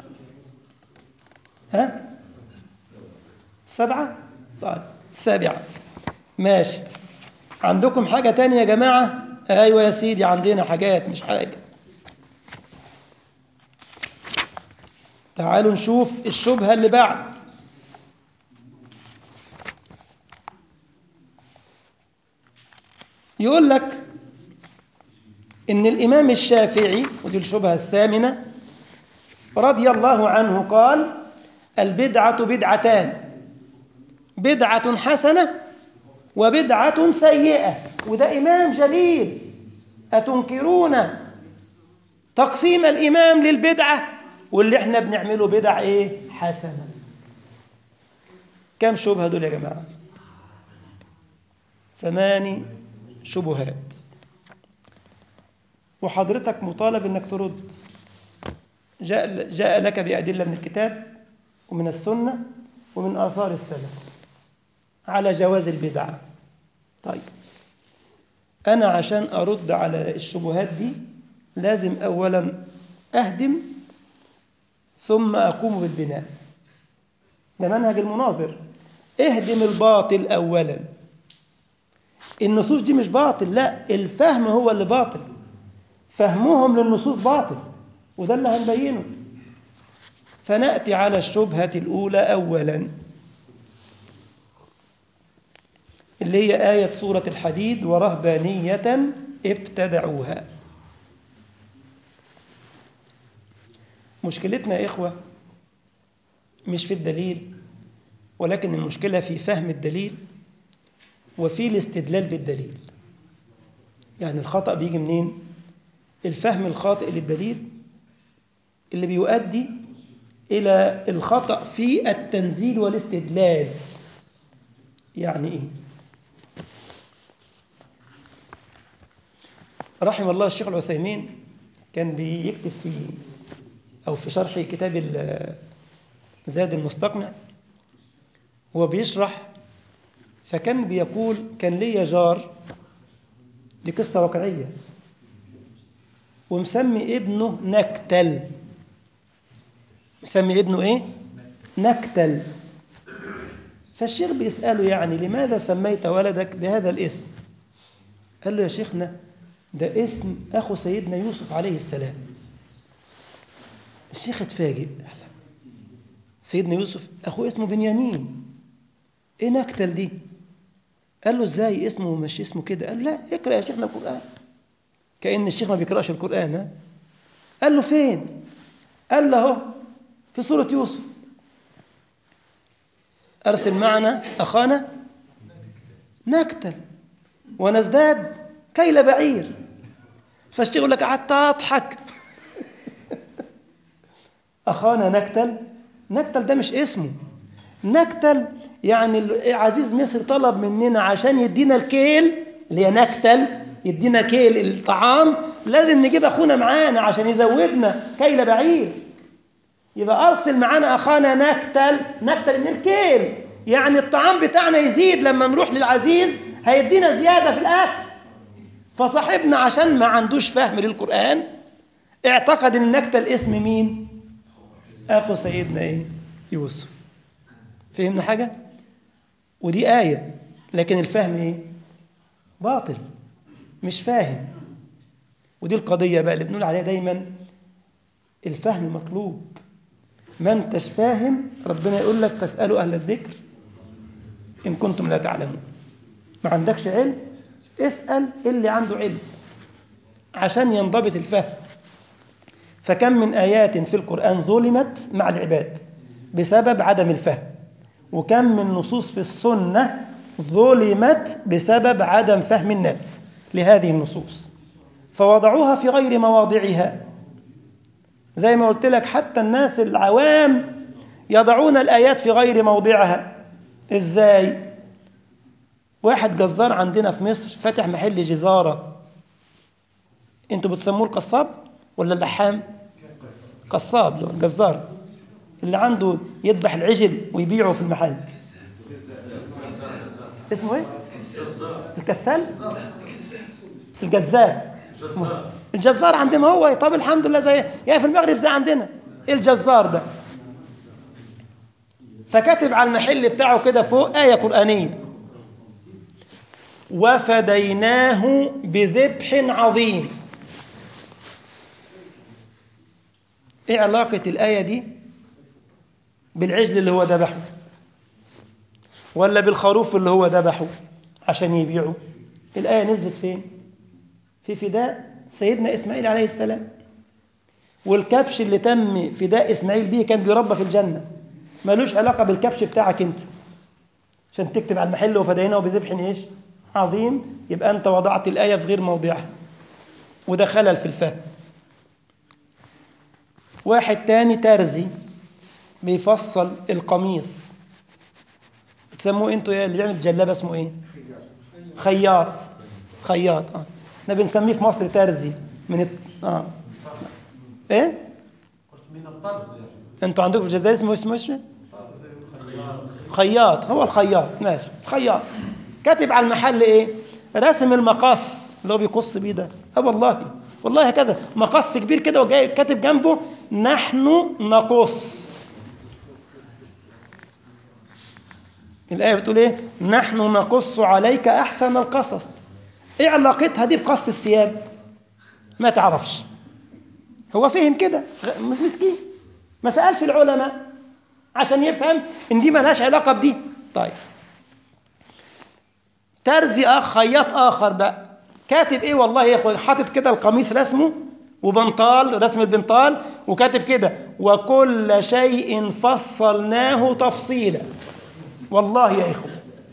S1: 7. طيب 7. ماشي. عندكم حاجة تانية يا جماعة؟ أيوة يا سيدي عندنا حاجات، مش حاجة. تعالوا نشوف الشبهة اللي بعد. يقول لك إن الإمام الشافعي، ودي الشبهة الثامنة، رضي الله عنه قال: البدعة بدعتان، بدعة حسنة وبدعة سيئة. وده إمام جليل. أتنكرون تقسيم الإمام للبدعة؟ واللي احنا بنعمله بدع إيه؟ حسنة. كم شبهة دول يا جماعة؟ 8 شبهات، وحضرتك مطالب أنك ترد. جاء لك بأدلة من الكتاب ومن السنة ومن آثار السلف على جواز البدعة. طيب، أنا عشان أرد على الشبهات دي لازم أولا أهدم ثم أقوم بالبناء. ده منهج المناظر. اهدم الباطل أولا. النصوص دي مش باطل، لا، الفهم هو اللي باطل. فهمهم للنصوص باطل، وده اللي هنبينه. فنأتي على الشبهة الأولى أولا، اللي هي آية سورة الحديد: ورهبانية ابتدعوها. مشكلتنا يا إخوة مش في الدليل، ولكن المشكلة في فهم الدليل وفي الاستدلال بالدليل. يعني الخطأ بيجي منين؟ الفهم الخاطئ للدليل اللي بيؤدي إلى الخطأ في التنزيل والاستدلال. يعني إيه؟ رحم الله الشيخ العثيمين كان بيكتب في شرح كتاب زاد المستقنع، هو بيشرح، فكان بيقول: كان لي جار، دي قصة واقعية، ومسمي ابنه نكتل. مسمي ابنه إيه؟ نكتل. فالشيخ بيسأله: يعني لماذا سميت ولدك بهذا الاسم؟ قال له: يا شيخنا، ده اسم أخو سيدنا يوسف عليه السلام. الشيخ اتفاجئ. سيدنا يوسف أخوه اسمه بنيامين، إيه نكتل دي؟ قال له: إزاي اسمه مش اسمه كده؟ قال له: لا، اقرأ يا شيخنا القرآن. كأن الشيخ ما بيقرأش القرآن. ها؟ قال له: فين؟ قال له: هو في سورة يوسف: أرسل معنا أخانا نكتل ونزداد كيل بعير. فالشيخ يقول لك: قعدت أضحك. أخانا نكتل؟ نكتل ده مش اسمه. نكتل يعني عزيز مصر طلب مننا عشان يدينا الكيل، اللي هي نكتل، يدينا كيل الطعام، لازم نجيب أخونا معانا عشان يزودنا كيل بعير. يبقى أرسل معانا أخانا نكتل. نكتل من الكيل، يعني الطعام بتاعنا يزيد لما نروح للعزيز، هيدينا زيادة في الأكل. فصاحبنا عشان ما عندوش فهم للقرآن اعتقد ان نكتل اسم مين؟ أخو سيدنا إيه؟ يوسف. فهمنا حاجة؟ ودي آية، لكن الفهم إيه؟ باطل، مش فاهم. ودي القضية بقى اللي بنقول عليها دايما: الفهم مطلوب. ما انتش فاهم، ربنا يقول لك: فاسألوا أهل الذكر إن كنتم لا تعلمون. ما عندكش علم، اسأل اللي عنده علم عشان ينضبط الفهم. فكم من آيات في القرآن ظلمت مع العباد بسبب عدم الفهم، وكم من نصوص في السنة ظلمت بسبب عدم فهم الناس لهذه النصوص، فوضعوها في غير مواضعها. زي ما قلت لك، حتى الناس العوام يضعون الآيات في غير موضعها. إزاي؟ واحد جزار عندنا في مصر فتح محل جزارة. انتوا بتسموه القصاب ولا اللحام؟ قصاب، لو الجزار اللي عنده يذبح العجل ويبيعه في المحل اسمه ايه؟ الكسال؟ الجزار. الجزار عندنا هو. طب الحمد لله، زي يعني في المغرب زي عندنا الجزار ده. فكتب على المحل بتاعه كده فوق آية قرآنية: وفديناه بذبح عظيم. ايه علاقة الآية دي بالعجل اللي هو ذبحه، ولا بالخروف اللي هو ذبحه عشان يبيعه؟ الآية نزلت فين؟ في فداء سيدنا إسماعيل عليه السلام. والكبش اللي تم فداء إسماعيل به كان بيربى في الجنة، ملوش علاقة بالكبش بتاعك أنت عشان تكتب على المحل وفديناه بذبح إيش؟ عظيم. يبقى أنت وضعت الآية في غير موضعها، وده خلل في الفهم. واحد تاني ترزي بيفصل القميص، بتسموه انتوا ايه اللي بيعمل جلابه؟ اسمه ايه؟ خياط. خياط. احنا بنسميه في مصر ترزي من ايه؟
S2: قلت من الطرز يعني.
S1: انتوا عندكم في الجزائر اسمه خياط. هو الخياط ماشي، خياط. كاتب على المحل ايه؟ راسم المقص اللي هو بيقص بيه ده. والله هكذا، مقص كبير كده، وجاي كاتب جنبه نحن نقص. الآية بتقول ايه؟ نحن نقص عليك أحسن القصص. ايه علاقتها دي بقص الثياب؟ ما تعرفش. هو فهم كده مسكين، ما سألش العلماء عشان يفهم ان دي مالهاش علاقة بدي. طيب، ترزي خياط آخر بقى كاتب ايه؟ والله يا اخوي حاطط كده القميص رسمه وبنطال، رسم البنطال، وكاتب كده وكل شيء فصلناه تفصيلا. والله يا اخوي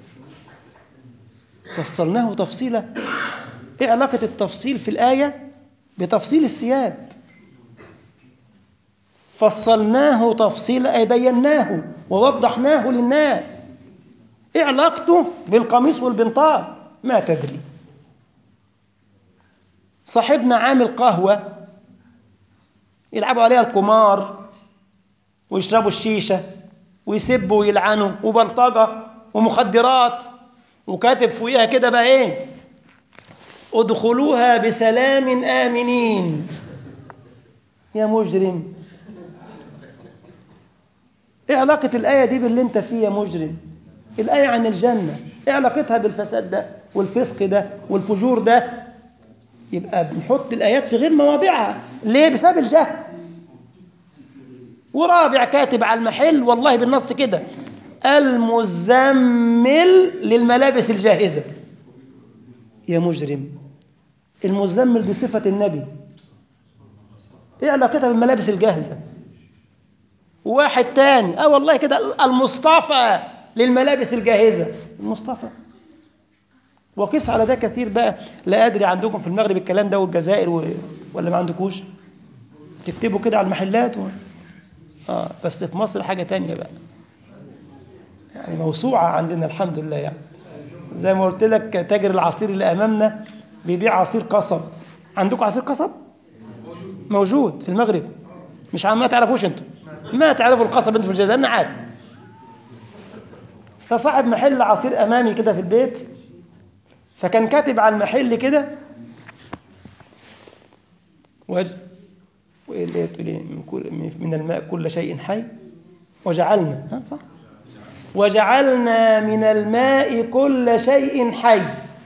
S1: فصلناه تفصيلا. ايه علاقة التفصيل في الآية بتفصيل الثياب؟ فصلناه تفصيلا أي بيناه ووضحناه للناس. ايه علاقته بالقميص والبنطال؟ ما تدري. صاحبنا عامل قهوة يلعبوا عليها القمار ويشربوا الشيشة ويسبوا ويلعنوا وبلطجة ومخدرات، وكاتب فوقيها كده بقى ايه؟ ادخلوها بسلام آمنين. يا مجرم، ايه علاقة الآية دي باللي انت فيه يا مجرم؟ الآية عن الجنة، ايه علاقتها بالفساد ده والفسق ده والفجور ده؟ يبقى بنحط الآيات في غير مواضعها. ليه؟ بسبب الجهل. ورابع كاتب على المحل والله بالنص كده المزمل للملابس الجاهزة. يا مجرم، المزمل دي صفة النبي، ايه علاقتها بالملابس الجاهزة؟ واحد تاني والله كده المصطفى للملابس الجاهزة. المصطفى. وقيس على ده كثير بقى. لا أدري عندكم في المغرب الكلام ده والجزائر ولا ما عندكوش؟ تكتبوا كده على المحلات بس في مصر حاجة تانية بقى، يعني موسوعة عندنا الحمد لله. يعني زي ما قلت لك تاجر العصير اللي أمامنا بيبيع عصير قصب. عندكم عصير قصب؟ موجود في المغرب. مش ما تعرفوش انتوا؟ ما تعرفوا القصب انتوا في الجزائر؟ انا عارف. فصاحب محل عصير امامي كده في البيت، فكان كاتب على المحل كده من الماء كل شيء حي وجعلنا صح؟ وجعلنا من الماء كل شيء حي،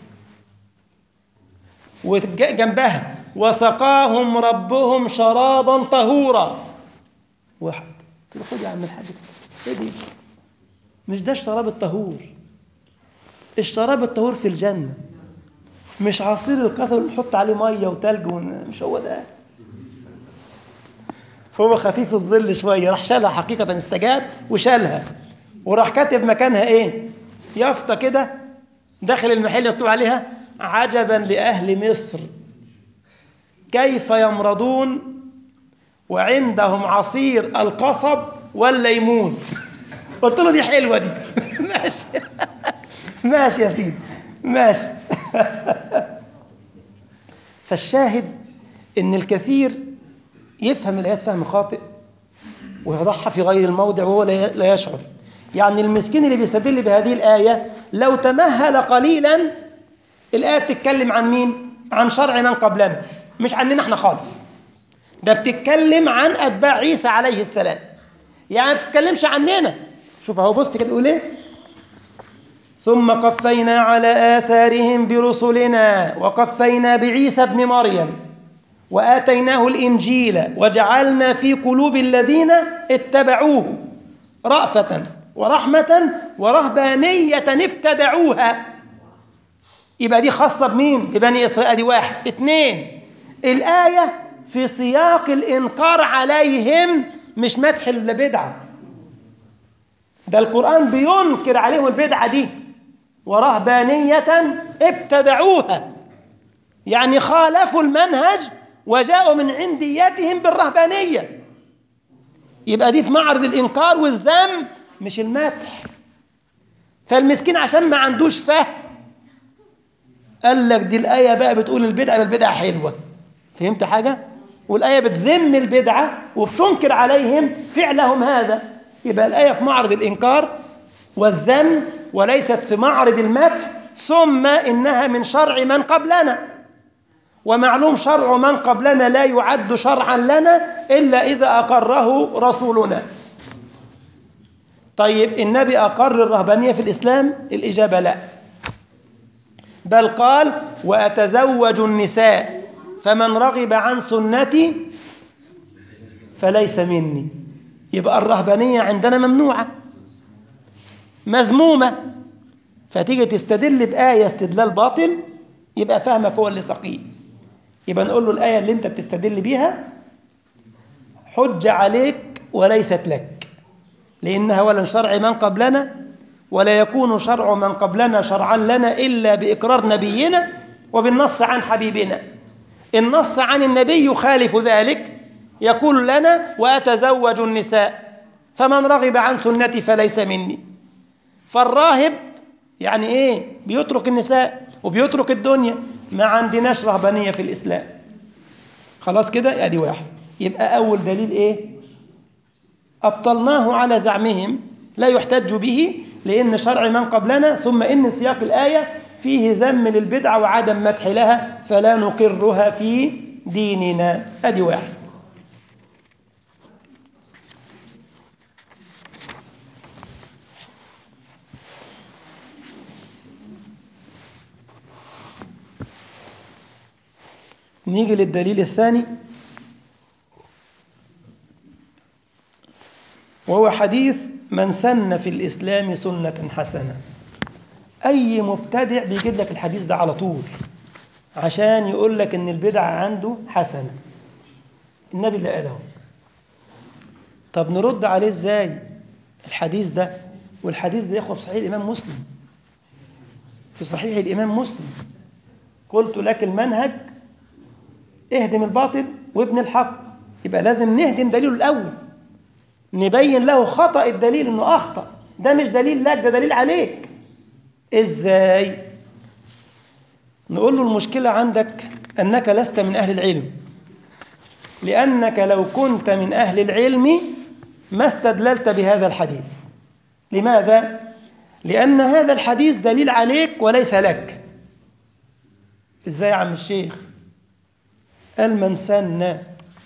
S1: وجنبها وسقاهم ربهم شرابا طهورا. واحد قلت له خد يا عم الحاج، ايه دي؟ مش ده الشراب الطهور. الشراب الطهور في الجنة، مش عصير القصب اللي نحط عليه ميه وتلج مش هو ده. هو خفيف الظل شويه، راح شالها حقيقة، استجاب وشالها، وراح كاتب مكانها ايه؟ يافطة كده داخل المحل مكتوب عليها عجبا لأهل مصر كيف يمرضون وعندهم عصير القصب والليمون. قلت له دي حلوة دي. ماشي ماشي يا سيدي ماشي. فالشاهد ان الكثير يفهم الآيات فهم خاطئ ويضعها في غير الموضع وهو لا يشعر. يعني المسكين اللي بيستدل بهذه الآية لو تمهل قليلا، الآية بتتكلم عن مين؟ عن شرع من قبلنا، مش عننا احنا خالص. ده بتتكلم عن أتباع عيسى عليه السلام، يعني ما بتتكلمش عننا. شوف اهو بص كده يقول ايه؟ ثم قفينا على آثارهم برسلنا وقفينا بعيسى ابن مريم وآتيناه الإنجيل وجعلنا في قلوب الذين اتبعوه رأفة ورحمة ورهبانية ابتدعوها. يبقى دي خاصة بمين؟ ببني إسرائيل. دي واحد. اتنين، الآية في سياق الإنكار عليهم، مش مدح البدعة. ده القرآن بينكر عليهم البدعة دي. ورهبانية ابتدعوها، يعني خالفوا المنهج وجاءوا من عنديتهم بالرهبانية. يبقى دي في معرض الإنكار والذم، مش المدح. فالمسكين عشان ما عندوش فهم قال لك دي الآية بقى بتقول البدعة بالبدعة حلوة. فهمت حاجة؟ والآية بتذم البدعة وبتنكر عليهم فعلهم هذا. يبقى الآية في معرض الإنكار والذم وليست في معرض المدح. ثم إنها من شرع من قبلنا، ومعلوم شرع من قبلنا لا يعد شرعا لنا إلا إذا أقره رسولنا. طيب النبي أقر الرهبانية في الإسلام؟ الإجابة لا، بل قال وأتزوج النساء فمن رغب عن سنتي فليس مني. يبقى الرهبانية عندنا ممنوعة مذمومة. فتيجي تستدل بآية استدلال باطل، يبقى فهمك هو اللي سقيم. يبقى نقول له الآية اللي أنت بتستدل بيها حجة عليك وليست لك، لأنها ولا شرع من قبلنا ولا يكون شرع من قبلنا شرعا لنا إلا بإقرار نبينا وبالنص عن حبيبنا. النص عن النبي يخالف ذلك، يقول لنا وأتزوج النساء فمن رغب عن سنتي فليس مني. فالراهب يعني إيه؟ بيترك النساء وبيترك الدنيا. ما عندناش رهبانية في الإسلام. خلاص كده؟ أدي واحد. يبقى أول دليل إيه؟ أبطلناه على زعمهم، لا يحتج به لأن شرع من قبلنا، ثم إن سياق الآية فيه ذم للبدعة وعدم مدح لها فلا نقرها في ديننا. أدي واحد. نيجي للدليل الثاني، وهو حديث من سن في الإسلام سنة حسنة. أي مبتدع بيجيب لك الحديث ده على طول عشان يقول لك إن البدعة عنده حسنة. النبي اللي قاله. طب نرد عليه إزاي الحديث ده؟ والحديث ده ياخد في صحيح الإمام مسلم، في صحيح الإمام مسلم. قلت لك المنهج اهدم الباطل وابن الحق. يبقى لازم نهدم دليله الأول، نبين له خطأ الدليل إنه أخطأ. ده مش دليل لك، ده دليل عليك. إزاي؟ نقول له المشكلة عندك أنك لست من أهل العلم، لأنك لو كنت من أهل العلم ما استدللت بهذا الحديث. لماذا؟ لأن هذا الحديث دليل عليك وليس لك. إزاي يا عم الشيخ؟ قال من سن،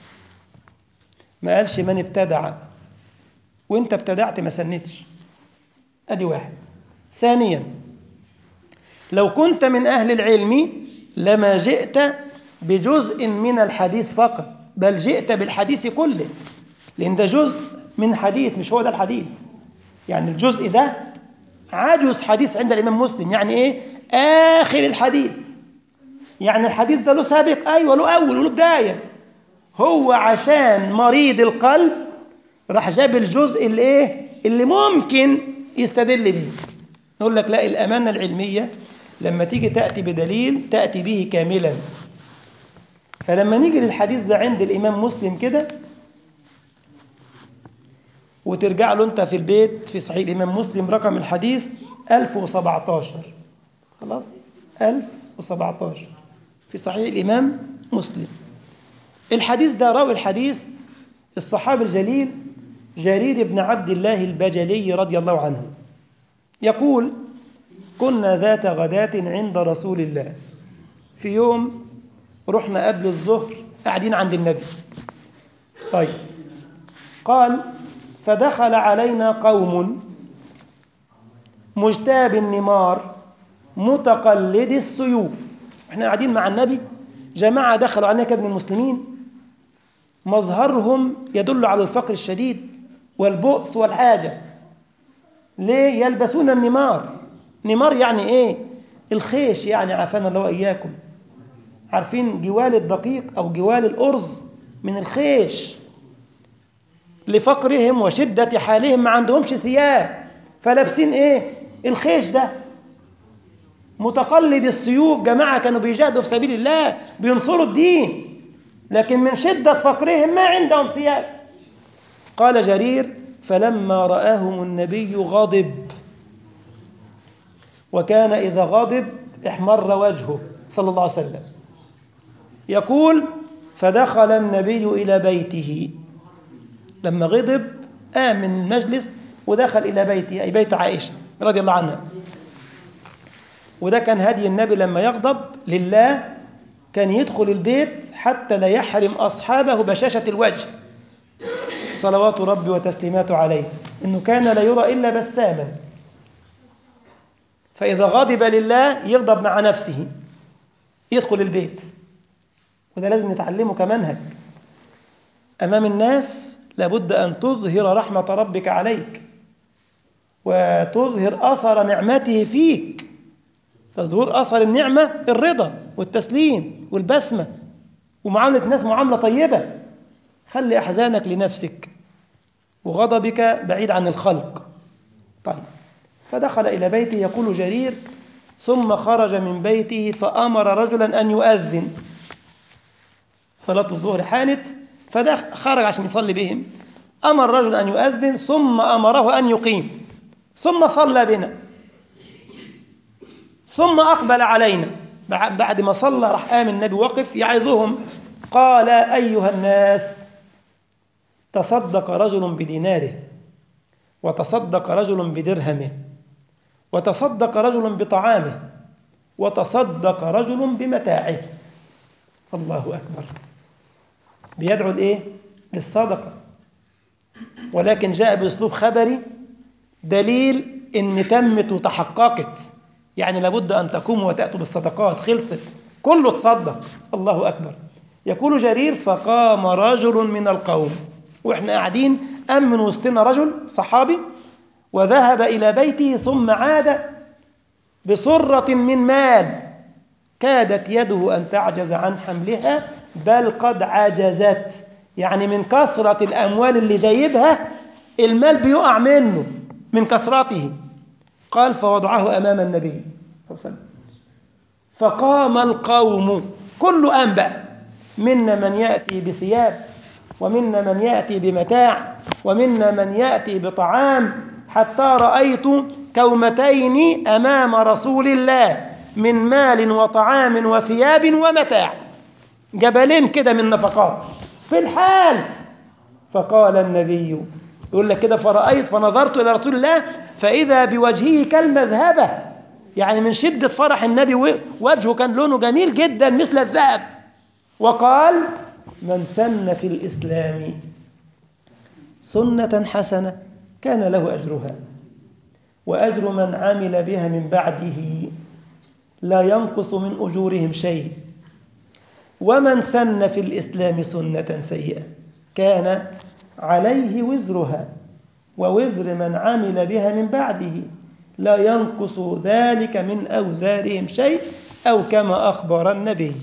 S1: ما قالش من ابتدع، وانت ابتدعت ما سنتش. ادي واحد. ثانيا، لو كنت من أهل العلم لما جئت بجزء من الحديث فقط، بل جئت بالحديث كله، لأن ده جزء من حديث مش هو ده الحديث. يعني الجزء ده عجز حديث عند الإمام مسلم. يعني إيه؟ آخر الحديث. يعني الحديث ده له سابق، أيوة له أول وله بداية. هو عشان مريض القلب راح جاب الجزء اللي ممكن يستدل به. نقول لك لا، الأمانة العلمية لما تيجي تأتي بدليل تأتي به كاملا. فلما نيجي للحديث ده عند الإمام مسلم كده، وترجع له أنت في البيت في صحيح الإمام مسلم رقم الحديث 1017. خلاص، 1017 في صحيح الإمام مسلم. الحديث ده راوي الحديث الصحابي الجليل جرير بن عبد الله البجلي رضي الله عنه، يقول كنا ذات غداة عند رسول الله. في يوم رحنا قبل الظهر قاعدين عند النبي. طيب، قال فدخل علينا قوم مجتاب النمار متقلد السيوف. احنا قاعدين مع النبي، جماعة دخلوا علينا كده من المسلمين، مظهرهم يدل على الفقر الشديد والبؤس والحاجة. ليه؟ يلبسون النمار. نمار يعني ايه؟ الخيش يعني عافانا الله وإياكم. عارفين جوال الدقيق أو جوال الأرز من الخيش، لفقرهم وشدة حالهم ما عندهمش ثياب، فلابسين إيه؟ الخيش ده. متقلد السيوف، جماعة كانوا بيجاهدوا في سبيل الله بينصروا الدين، لكن من شدة فقرهم ما عندهم ثياب. قال جرير: فلما رآهم النبي غضب، وكان إذا غضب احمر وجهه صلى الله عليه وسلم. يقول: فدخل النبي إلى بيته، لما غضب قام من المجلس ودخل إلى بيته، أي بيت عائشة رضي الله عنها. وده كان هدي النبي لما يغضب لله، كان يدخل البيت حتى لا يحرم أصحابه بشاشة الوجه صلوات ربي وتسليماته عليه، إنه كان لا يرى إلا بساما. فإذا غضب لله يغضب مع نفسه، يدخل البيت. وده لازم نتعلمه كمنهج أمام الناس. لابد أن تظهر رحمة ربك عليك وتظهر أثر نعمته فيك. فظهور أثر النعمة الرضا والتسليم والبسمة ومعاملة الناس معاملة طيبة. خلي أحزانك لنفسك وغضبك بعيد عن الخلق. طيب، فدخل إلى بيته. يقول جرير: ثم خرج من بيته فأمر رجلا أن يؤذن. صلاة الظهر حانت، فخرج عشان يصلي بهم. أمر رجل أن يؤذن، ثم أمره أن يقيم، ثم صلى بنا، ثم أقبل علينا. بعد ما صلى راح قام النبي وقف يعظهم. قال: أيها الناس، تصدق رجل بديناره، وتصدق رجل بدرهمه، وتصدق رجل بطعامه، وتصدق رجل بمتاعه. الله أكبر. بيدعو الإيه؟ للصدقة، ولكن جاء بأسلوب خبري دليل إن تمت وتحققت. يعني لابد أن تقوموا وتأتوا بالصدقات. خلصت، كله تصدق. الله أكبر. يقول جرير: فقام رجل من القوم، وإحنا قاعدين أم من وسطنا رجل صحابي، وذهب إلى بيته، ثم عاد بسرة من مال كادت يده أن تعجز عن حملها، بل قد عجزت. يعني من كثرة الأموال اللي جايبها المال بيقع منه من كثرته. قال: فوضعه أمام النبي صلى الله عليه وسلم، فقام القوم كل أنبأ، منا من يأتي بثياب، ومنا من يأتي بمتاع، ومنا من يأتي بطعام، حتى رأيت كومتين أمام رسول الله من مال وطعام وثياب ومتاع، جبلين كده من نفقات في الحال. فقال النبي، يقول لك كده: فرأيت فنظرت إلى رسول الله فإذا بوجهه كالمذهبة. يعني من شدة فرح النبي وجهه كان لونه جميل جدا مثل الذهب. وقال: من سن في الإسلام سنة حسنة كان له أجرها، وأجر من عمل بها من بعده لا ينقص من أجورهم شيء، ومن سن في الإسلام سنة سيئة كان عليه وزرها ووزر من عمل بها من بعده لا ينقص ذلك من أوزارهم شيء، أو كما أخبر النبي.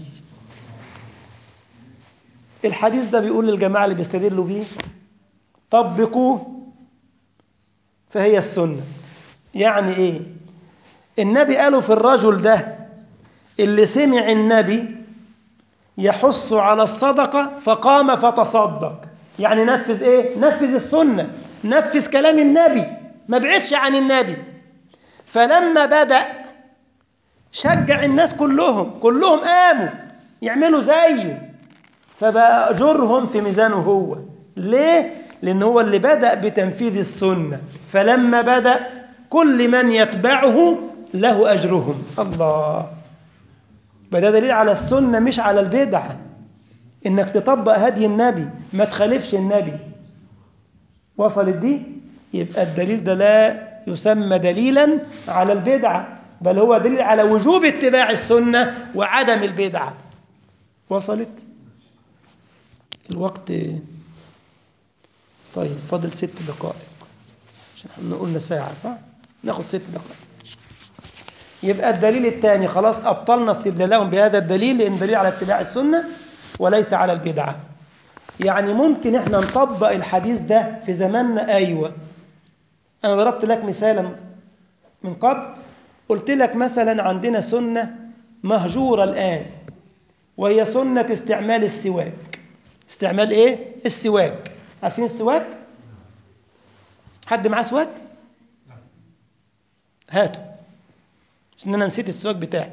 S1: الحديث ده بيقول للجماعة اللي بيستدلوا بيه: طبقوه فهي السنة. يعني إيه؟ النبي قالوا في الرجل ده اللي سمع النبي يحث على الصدقة فقام فتصدق، يعني نفذ إيه؟ نفذ السنة، نفذ كلام النبي، ما بعدش عن النبي. فلما بدأ شجع الناس كلهم قاموا يعملوا زيه، فبقى أجرهم في ميزانه هو. ليه؟ لأن هو اللي بدأ بتنفيذ السنة، فلما بدأ كل من يتبعه له أجرهم. الله، بدأ دليل على السنة مش على البدعة، إنك تطبق هدي النبي ما تخالفش النبي. وصلت دي؟ يبقى الدليل ده لا يسمى دليلا على البدعة، بل هو دليل على وجوب اتباع السنة وعدم البدعة. وصلت؟ الوقت طيب، فاضل 6 دقائق عشان احنا قلنا ساعة، صح؟ ناخد 6 دقائق. يبقى الدليل الثاني خلاص أبطلنا استدلالهم بهذا الدليل، لأن دليل على اتباع السنة وليس على البدعة. يعني ممكن احنا نطبق الحديث ده في زماننا. أيوة، أنا ضربت لك مثالا من قبل، قلت لك مثلا عندنا سنة مهجورة الآن، وهي سنة استعمال السواك. استعمال إيه؟ السواك. عارفين السواك؟ حد معاه سواك؟ هاتوا، عشان أنا نسيت السواك بتاعي.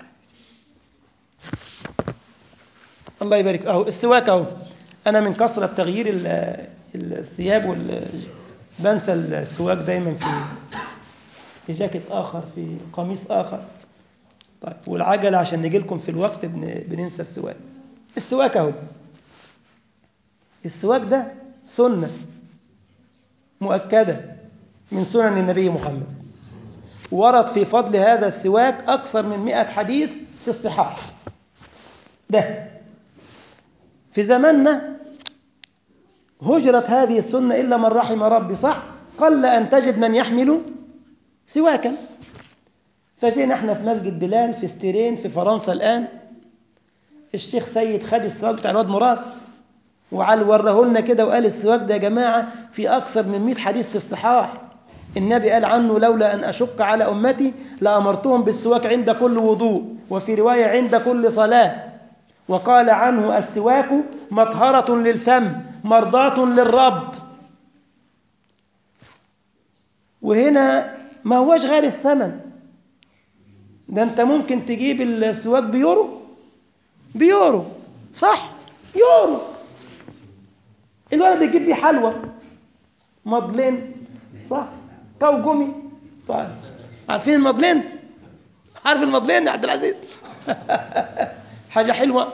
S1: الله يبارك. أهو السواك أهو. أنا من كثرة تغيير الثياب بنسى السواك دايما في جاكيت آخر، في قميص آخر. طيب، والعجلة عشان نجي لكم في الوقت بننسى السواك. السواك أهو. السواك ده سنة مؤكدة من سنن النبي محمد، ورد في فضل هذا السواك أكثر من 100 حديث في الصحاح. ده في زماننا هجرت هذه السنة إلا من رحم ربي، صح؟ قل أن تجد من يحمل سواكا. فجينا احنا في مسجد بلال في ستيرين في فرنسا الآن، الشيخ سيد خد السواك بتاع الواد مراد وعلى وراه لنا كده وقال السواك ده يا جماعة في أكثر من 100 حديث في الصحاح. النبي قال عنه لولا أن أشق على أمتي لأمرتهم بالسواك عند كل وضوء، وفي رواية عند كل صلاة. وقال عنه السواك مطهرة للفم مرضاة للرب. وهنا ما هوش غالي الثمن، ده أنت ممكن تجيب السواك بيورو، صح؟ يورو. الولد يجيب بيه حلوى مضلين، صح؟ كوجمي. طيب، عارفين المضلين؟ عارف المضلين يا عبد العزيز؟ حاجة حلوة.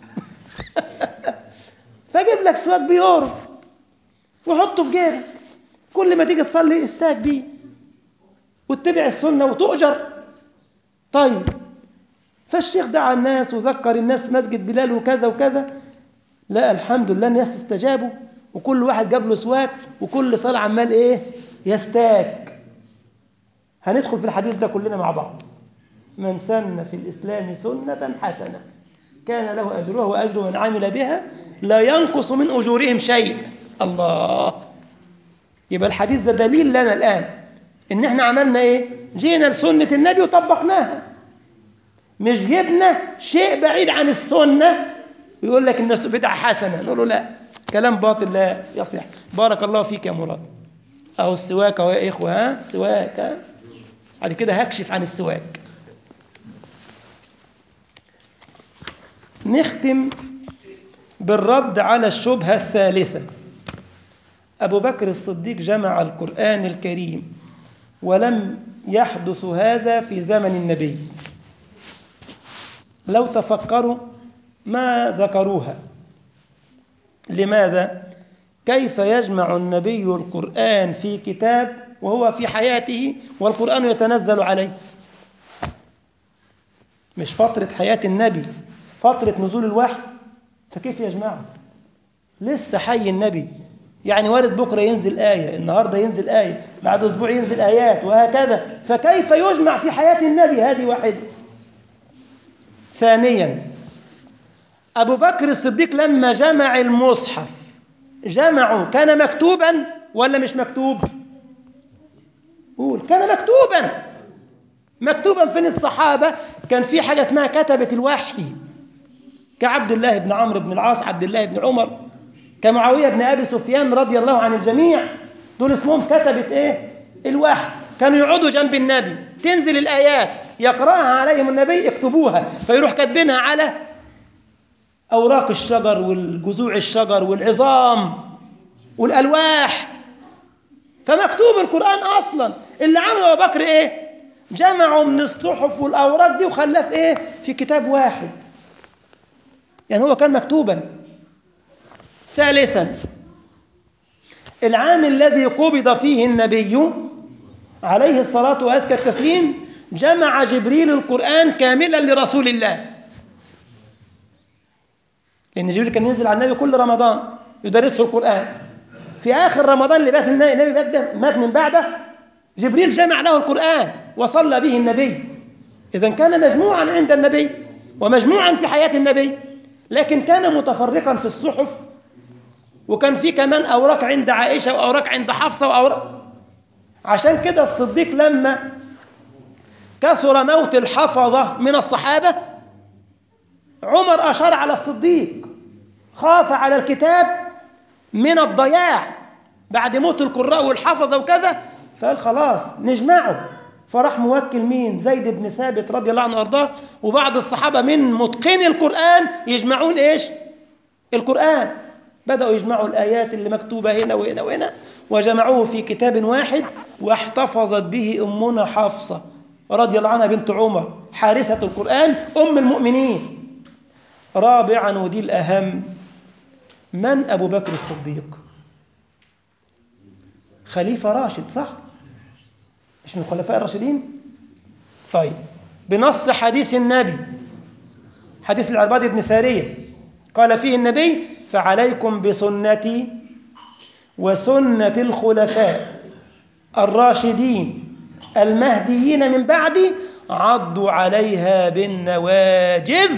S1: فجيب لك سواك بيورو وحطه في جيبك، كل ما تيجي تصلي استاك بيه واتبع السنة وتؤجر. طيب، فالشيخ دعا الناس وذكر الناس في مسجد بلال وكذا وكذا. لا، الحمد لله الناس استجابوا، وكل واحد جاب له سواك، وكل صلاة عمال ايه؟ يستاك. هندخل في الحديث ده كلنا مع بعض. من سن في الإسلام سنة حسنة كان له أجرها وأجر من عمل بها لا ينقص من أجورهم شيء. الله. يبقى الحديث ده دليل لنا الآن إن احنا عملنا ايه؟ جينا لسنة النبي وطبقناها، مش جبنا شيء بعيد عن السنة ويقول لك الناس بدعة حسنة، نقول له لا، كلام باطل لا يصح. بارك الله فيك يا مراد. أهو السواك أهو يا إخوة، ها السواك، ها بعد كده هكشف عن السواك. نختم بالرد على الشبهة الثالثة. أبو بكر الصديق جمع القرآن الكريم ولم يحدث هذا في زمن النبي. لو تفكروا ما ذكروها. لماذا؟ كيف يجمع النبي القرآن في كتاب وهو في حياته والقرآن يتنزل عليه؟ مش فترة حياة النبي، فترة نزول الوحي، فكيف يجمعه؟ لسه حي النبي، يعني وارد بكرة ينزل آية، النهاردة ينزل آية، بعد أسبوع ينزل آيات، وهكذا. فكيف يجمع في حياة النبي؟ هذه واحدة. ثانيا، أبو بكر الصديق لما جمع المصحف جمعه كان مكتوبا ولا مش مكتوب؟ قول. كان مكتوبا فين الصحابة؟ كان في حاجة اسمها كتبة الوحي، كعبد الله بن عمرو بن العاص، عبد الله بن عمر، كمعاوية بن أبي سفيان رضي الله عن الجميع. دول اسمهم كتبة إيه؟ الوحي. كانوا يقعدوا جنب النبي، تنزل الآيات يقرأها عليهم النبي، يكتبوها، فيروح كاتبينها على أوراق الشجر والجذوع الشجر والعظام والألواح. فمكتوب القرآن أصلا. اللي عمله أبو بكر إيه؟ جمعوا من الصحف والأوراق دي وخلاه في إيه؟ في كتاب واحد. يعني هو كان مكتوبا. ثالثا، العام الذي قبض فيه النبي عليه الصلاة وأزكى التسليم جمع جبريل القرآن كاملا لرسول الله، لأن جبريل كان ينزل على النبي كل رمضان يدرسه القرآن. في آخر رمضان اللي بات النبي مات من بعده، جبريل جمع له القرآن وصلى به النبي إذن كان مجموعا عند النبي ومجموعا في حياة النبي، لكن كان متفرقا في الصحف، وكان في كمان أوراق عند عائشة وأوراق عند حفصة وأوراق. عشان كده الصديق لما كثر موت الحفظة من الصحابة، عمر أشار على الصديق، خاف على الكتاب من الضياع بعد موت القراء والحفظة وكذا، فقال خلاص نجمعه. فراح موكل مين؟ زيد بن ثابت رضي الله عنه وارضاه، وبعض الصحابة من متقني القرآن يجمعون إيش؟ القرآن. بدأوا يجمعوا الآيات اللي مكتوبة هنا وهنا وهنا، وجمعوه في كتاب واحد، واحتفظت به أمنا حفصة رضي الله عنها بنت عمر حارسة القرآن أم المؤمنين. رابعا ودي الأهم، من أبو بكر الصديق؟ خليفة راشد، صح؟ مش من الخلفاء الراشدين؟ طيب، بنص حديث النبي، حديث العرباض بن سارية، قال فيه النبي: فعليكم بسنتي وسنة الخلفاء الراشدين المهديين من بعدي، عضوا عليها بالنواجذ.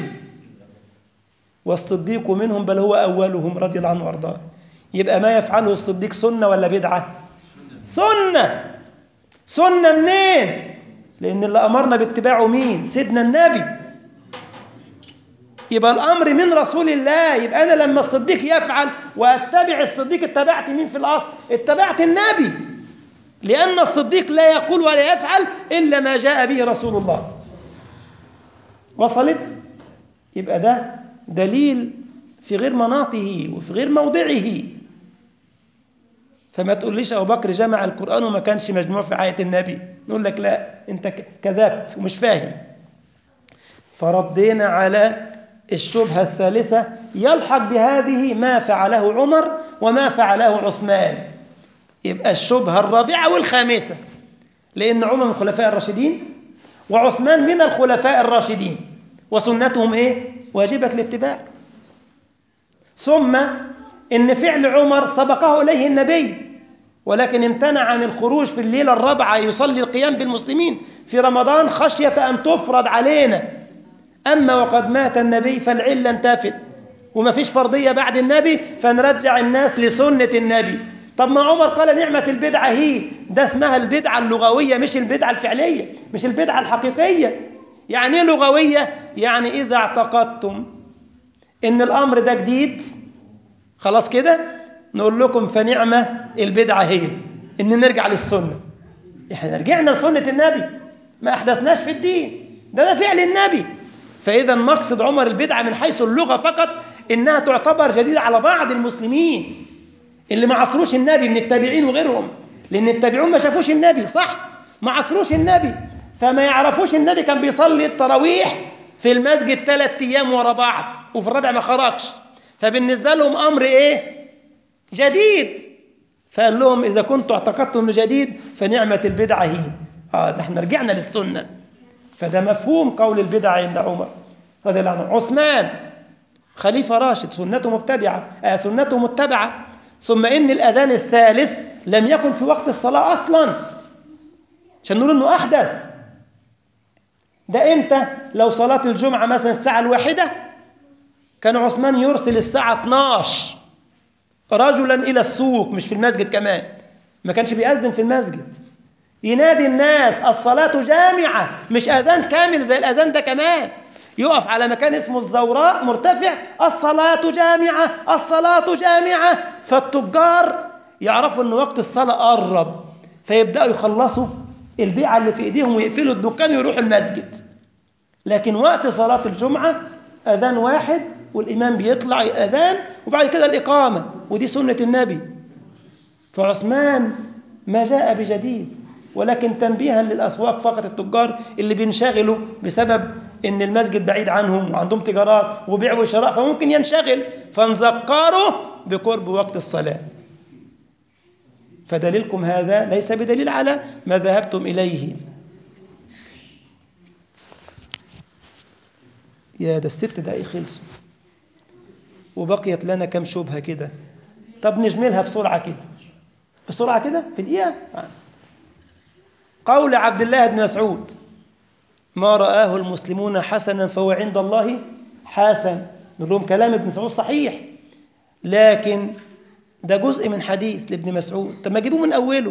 S1: والصديق منهم، بل هو أولهم رضي الله عنه وارضاه. يبقى ما يفعله الصديق سنة ولا بدعة؟ سنة. سنة منين؟ لأن اللي أمرنا باتباعه مين؟ سيدنا النبي. يبقى الأمر من رسول الله. يبقى أنا لما الصديق يفعل وأتبع الصديق، اتبعت مين في الأصل؟ اتبعت النبي، لأن الصديق لا يقول ولا يفعل إلا ما جاء به رسول الله. وصلت؟ يبقى ده دليل في غير مناطه وفي غير موضعه. فما تقوليش أبو بكر جمع القرآن وما كانش مجموع في حياة النبي، نقول لك لا، أنت كذبت ومش فاهم. فردينا على الشبهة الثالثة، يلحق بهذه ما فعله عمر وما فعله عثمان. يبقى الشبهة الرابعة والخامسة، لأن عمر من الخلفاء الراشدين وعثمان من الخلفاء الراشدين، وسنتهم إيه؟ واجبة الاتباع. ثم إن فعل عمر سبقه إليه النبي، ولكن امتنع عن الخروج في الليلة الرابعة يصلي القيام بالمسلمين في رمضان خشية أن تفرض علينا. أما وقد مات النبي فالعلة انتفت، وما فيش فرضية بعد النبي، فنرجع الناس لسنة النبي. طب ما عمر قال نعمة البدعة هي، ده اسمها البدعة اللغوية مش البدعة الفعلية، مش البدعة الحقيقية. يعني ايه لغوية؟ يعني إذا اعتقدتم إن الأمر ده جديد، خلاص كده نقول لكم فنعمة البدعة هي، إن نرجع للسنة. إحنا رجعنا لسنة النبي، ما أحدثناش في الدين، ده فعل النبي. فإذا مقصد عمر البدعة من حيث اللغة فقط إنها تعتبر جديدة على بعض المسلمين اللي ما عصروش النبي من التابعين وغيرهم، لأن التابعون ما شافوش النبي، صح؟ ما عصروش النبي، فما يعرفوش النبي كان بيصلي التراويح في المسجد 3 أيام ورا بعض وفي الرابع ما خرجش، فبالنسبة لهم أمر إيه؟ جديد. فقال لهم إذا كنتم اعتقدتم أنه جديد فنعمة البدعة هي. نحن رجعنا للسنة. فده مفهوم قول البدعة عند عمر رضي الله عنه. عثمان خليفة راشد، سنته مبتدعة، سنته متبعة. ثم إن الأذان الثالث لم يكن في وقت الصلاة أصلا عشان نقول أنه أحدث. ده إمتى؟ لو صلاة الجمعة مثلا الساعة 1، كان عثمان يرسل الساعة 12 رجلا إلى السوق، مش في المسجد كمان، ما كانش بيأذن في المسجد، ينادي الناس الصلاة جامعة، مش أذان كامل زي الأذان ده كمان، يقف على مكان اسمه الزوراء مرتفع، الصلاة جامعة الصلاة جامعة. فالتجار يعرفوا أن وقت الصلاة قرب، فيبدأوا يخلصوا البيعة اللي في إيديهم ويقفلوا الدكان ويروحوا المسجد. لكن وقت صلاة الجمعة أذان واحد والإمام بيطلع أذان وبعد كده الإقامة، ودي سنة النبي. فعثمان ما جاء بجديد، ولكن تنبيها للأسواق فقط، التجار اللي بينشغلوا بسبب إن المسجد بعيد عنهم وعندهم تجارات وبيع وشراء فممكن ينشغل، فنذكره بقرب وقت الصلاة. فدليلكم هذا ليس بدليل على ما ذهبتم إليه. يا ده 6 دقايق خلصوا وبقيت لنا كم شبهة كده. طب نجملها بسرعة كده، بسرعة كده في دقيقة. قول عبد الله بن مسعود: ما رآه المسلمون حسنا فهو عند الله حسن. نقول لهم كلام ابن مسعود صحيح، لكن ده جزء من حديث لابن مسعود، طب ما جيبوه من أوله.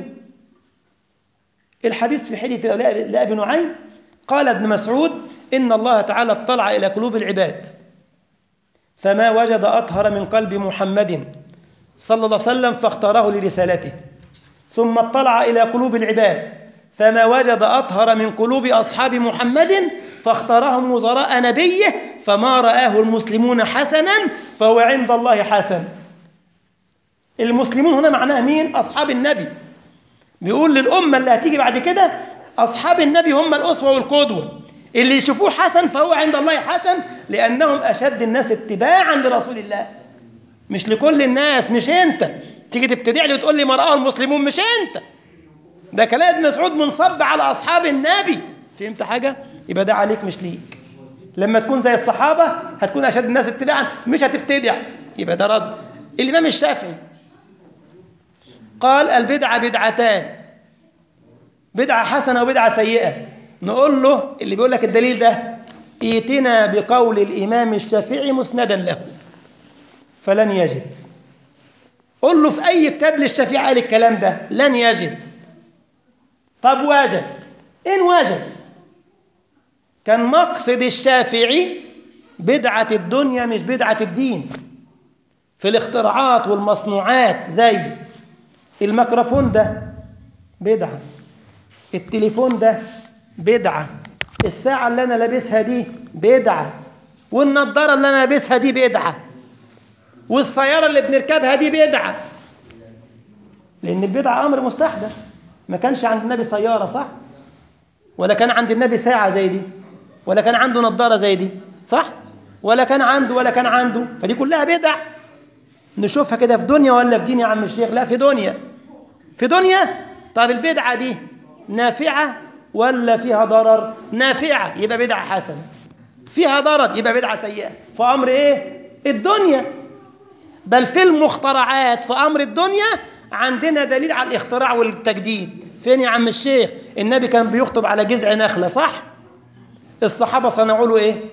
S1: الحديث في حديث لأبي نعيم قال ابن مسعود إن الله تعالى اطلع إلى قلوب العباد فما وجد أطهر من قلب محمد صلى الله عليه وسلم فاختاره لرسالته، ثم اطلع إلى قلوب العباد فما وجد أطهر من قلوب أصحاب محمد فاختارهم وزراء نبيه، فما رآه المسلمون حسنا فهو عند الله حسن. المسلمون هنا معناه مين؟ أصحاب النبي. بيقول للأمة اللي هتيجي بعد كده أصحاب النبي هم الأسوة والقدوة، اللي يشوفوه حسن فهو عند الله حسن، لأنهم أشد الناس اتباعا لرسول الله. مش لكل الناس، مش أنت تيجي تبتدع لي وتقول لي ما رآه المسلمون، مش أنت. ده كلام ابن مسعود منصب على أصحاب النبي. فهمت حاجة؟ يبقى ده عليك مش ليك. لما تكون زي الصحابة هتكون أشد الناس اتباعا، مش هتبتدع. يبقى ده رد. الإمام الشافعي قال البدعة بدعتان، بدعة حسنة وبدعة سيئة. نقول له اللي بيقول لك الدليل ده ائتنا بقول الإمام الشافعي مسندا له، فلن يجد. قل له في أي كتاب للشافعي قال الكلام ده، لن يجد. طب وجد، إن وجد كان مقصد الشافعي بدعة الدنيا مش بدعة الدين، في الاختراعات والمصنوعات، زي الميكروفون ده بدعة، التليفون ده بدعة، الساعة اللي أنا لابسها دي بدعة، والنضارة اللي أنا لابسها دي بدعة، والسيارة اللي بنركبها دي بدعة. لأن البدعة أمر مستحدث. ما كانش عند النبي سيارة، صح؟ ولا كان عند النبي ساعة زي دي، ولا كان عنده نضارة زي دي، صح؟ ولا كان عنده، فدي كلها بدع. نشوفها كده في دنيا ولا في دين يا عم الشيخ؟ لا، في دنيا. في دنيا. طب البدعة دي نافعة ولا فيها ضرر؟ نافعة، يبقى بدعة حسنة. فيها ضرر يبقى بدعة سيئة. في أمر إيه؟ الدنيا. بل في المخترعات في أمر الدنيا عندنا دليل على الاختراع والتجديد. فين يا عم الشيخ؟ النبي كان بيخطب على جذع نخلة، صح؟ الصحابة صنعوا له إيه؟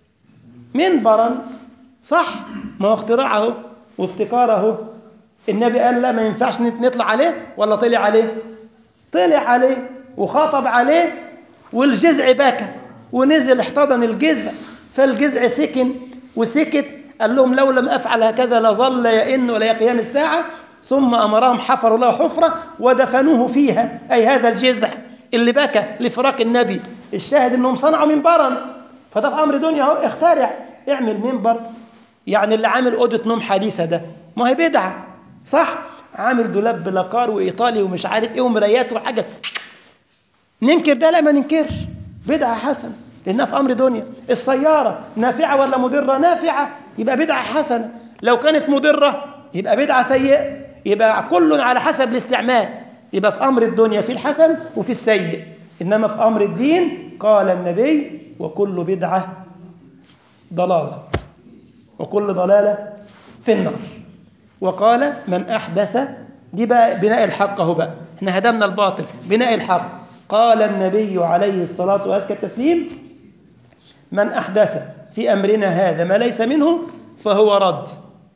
S1: منبرا، صح؟ ما هو اختراعه وابتكاره. النبي قال لا، ما ينفعش نطلع عليه، ولا طلع عليه؟ طلع عليه وخاطب عليه، والجذع بكى ونزل احتضن الجذع، فالجذع سكن وسكت. قال لهم لو لم أفعل هكذا لظل يئن ولا قيام الساعة. ثم أمرهم حفروا له حفرة ودفنوه فيها، أي هذا الجذع اللي بكى لفراق النبي. الشاهد أنهم صنعوا منبرا. فده في أمر دنيا اهو، اخترع، اعمل منبر. يعني اللي عامل أوضة نوم حديثة ده ما هي بدعة، صح؟ عامل دولاب بلاكار وإيطالي ومش عارف إيه ومرايات وحاجة. ننكر ده؟ لا، ما ننكرش. بدعة حسنة لأنها في أمر دنيا. السيارة نافعة ولا مضرة؟ نافعة، يبقى بدعة حسنة. لو كانت مضرة يبقى بدعة سيئة. يبقى كل على حسب الاستعمال. يبقى في أمر الدنيا في الحسن وفي السيء، إنما في أمر الدين قال النبي وكل بدعة ضلالة وكل ضلالة في النار. وقال من أحدث، دي بقى بناء الحق اهو، بقى احنا هدمنا الباطل، بناء الحق. قال النبي عليه الصلاة وأزكى التسليم من أحدث في أمرنا هذا ما ليس منه فهو رد.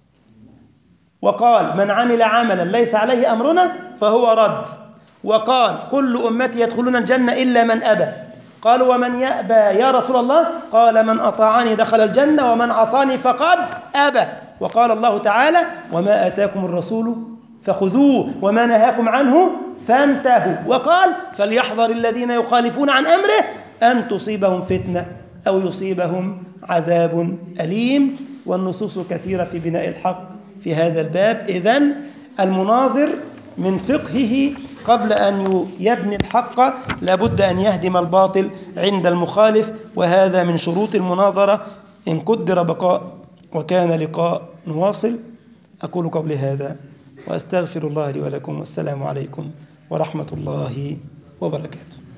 S1: وقال من عمل عملا ليس عليه أمرنا فهو رد. وقال كل أمتي يدخلون الجنة إلا من أبى. قالوا ومن يأبى يا رسول الله؟ قال من أطاعني دخل الجنة ومن عصاني فقد أبى. وقال الله تعالى وما آتاكم الرسول فخذوه وما نهاكم عنه فانتهوا. وقال فليحذر الذين يخالفون عن أمره أن تصيبهم فتنة أو يصيبهم عذاب أليم. والنصوص كثيرة في بناء الحق في هذا الباب. إذن المناظر من فقهه قبل أن يبني الحق لابد أن يهدم الباطل عند المخالف، وهذا من شروط المناظرة. إن قدر بقاء وكان لقاء نواصل. أقول قولي هذا وأستغفر الله لي ولكم، والسلام عليكم ورحمة الله وبركاته.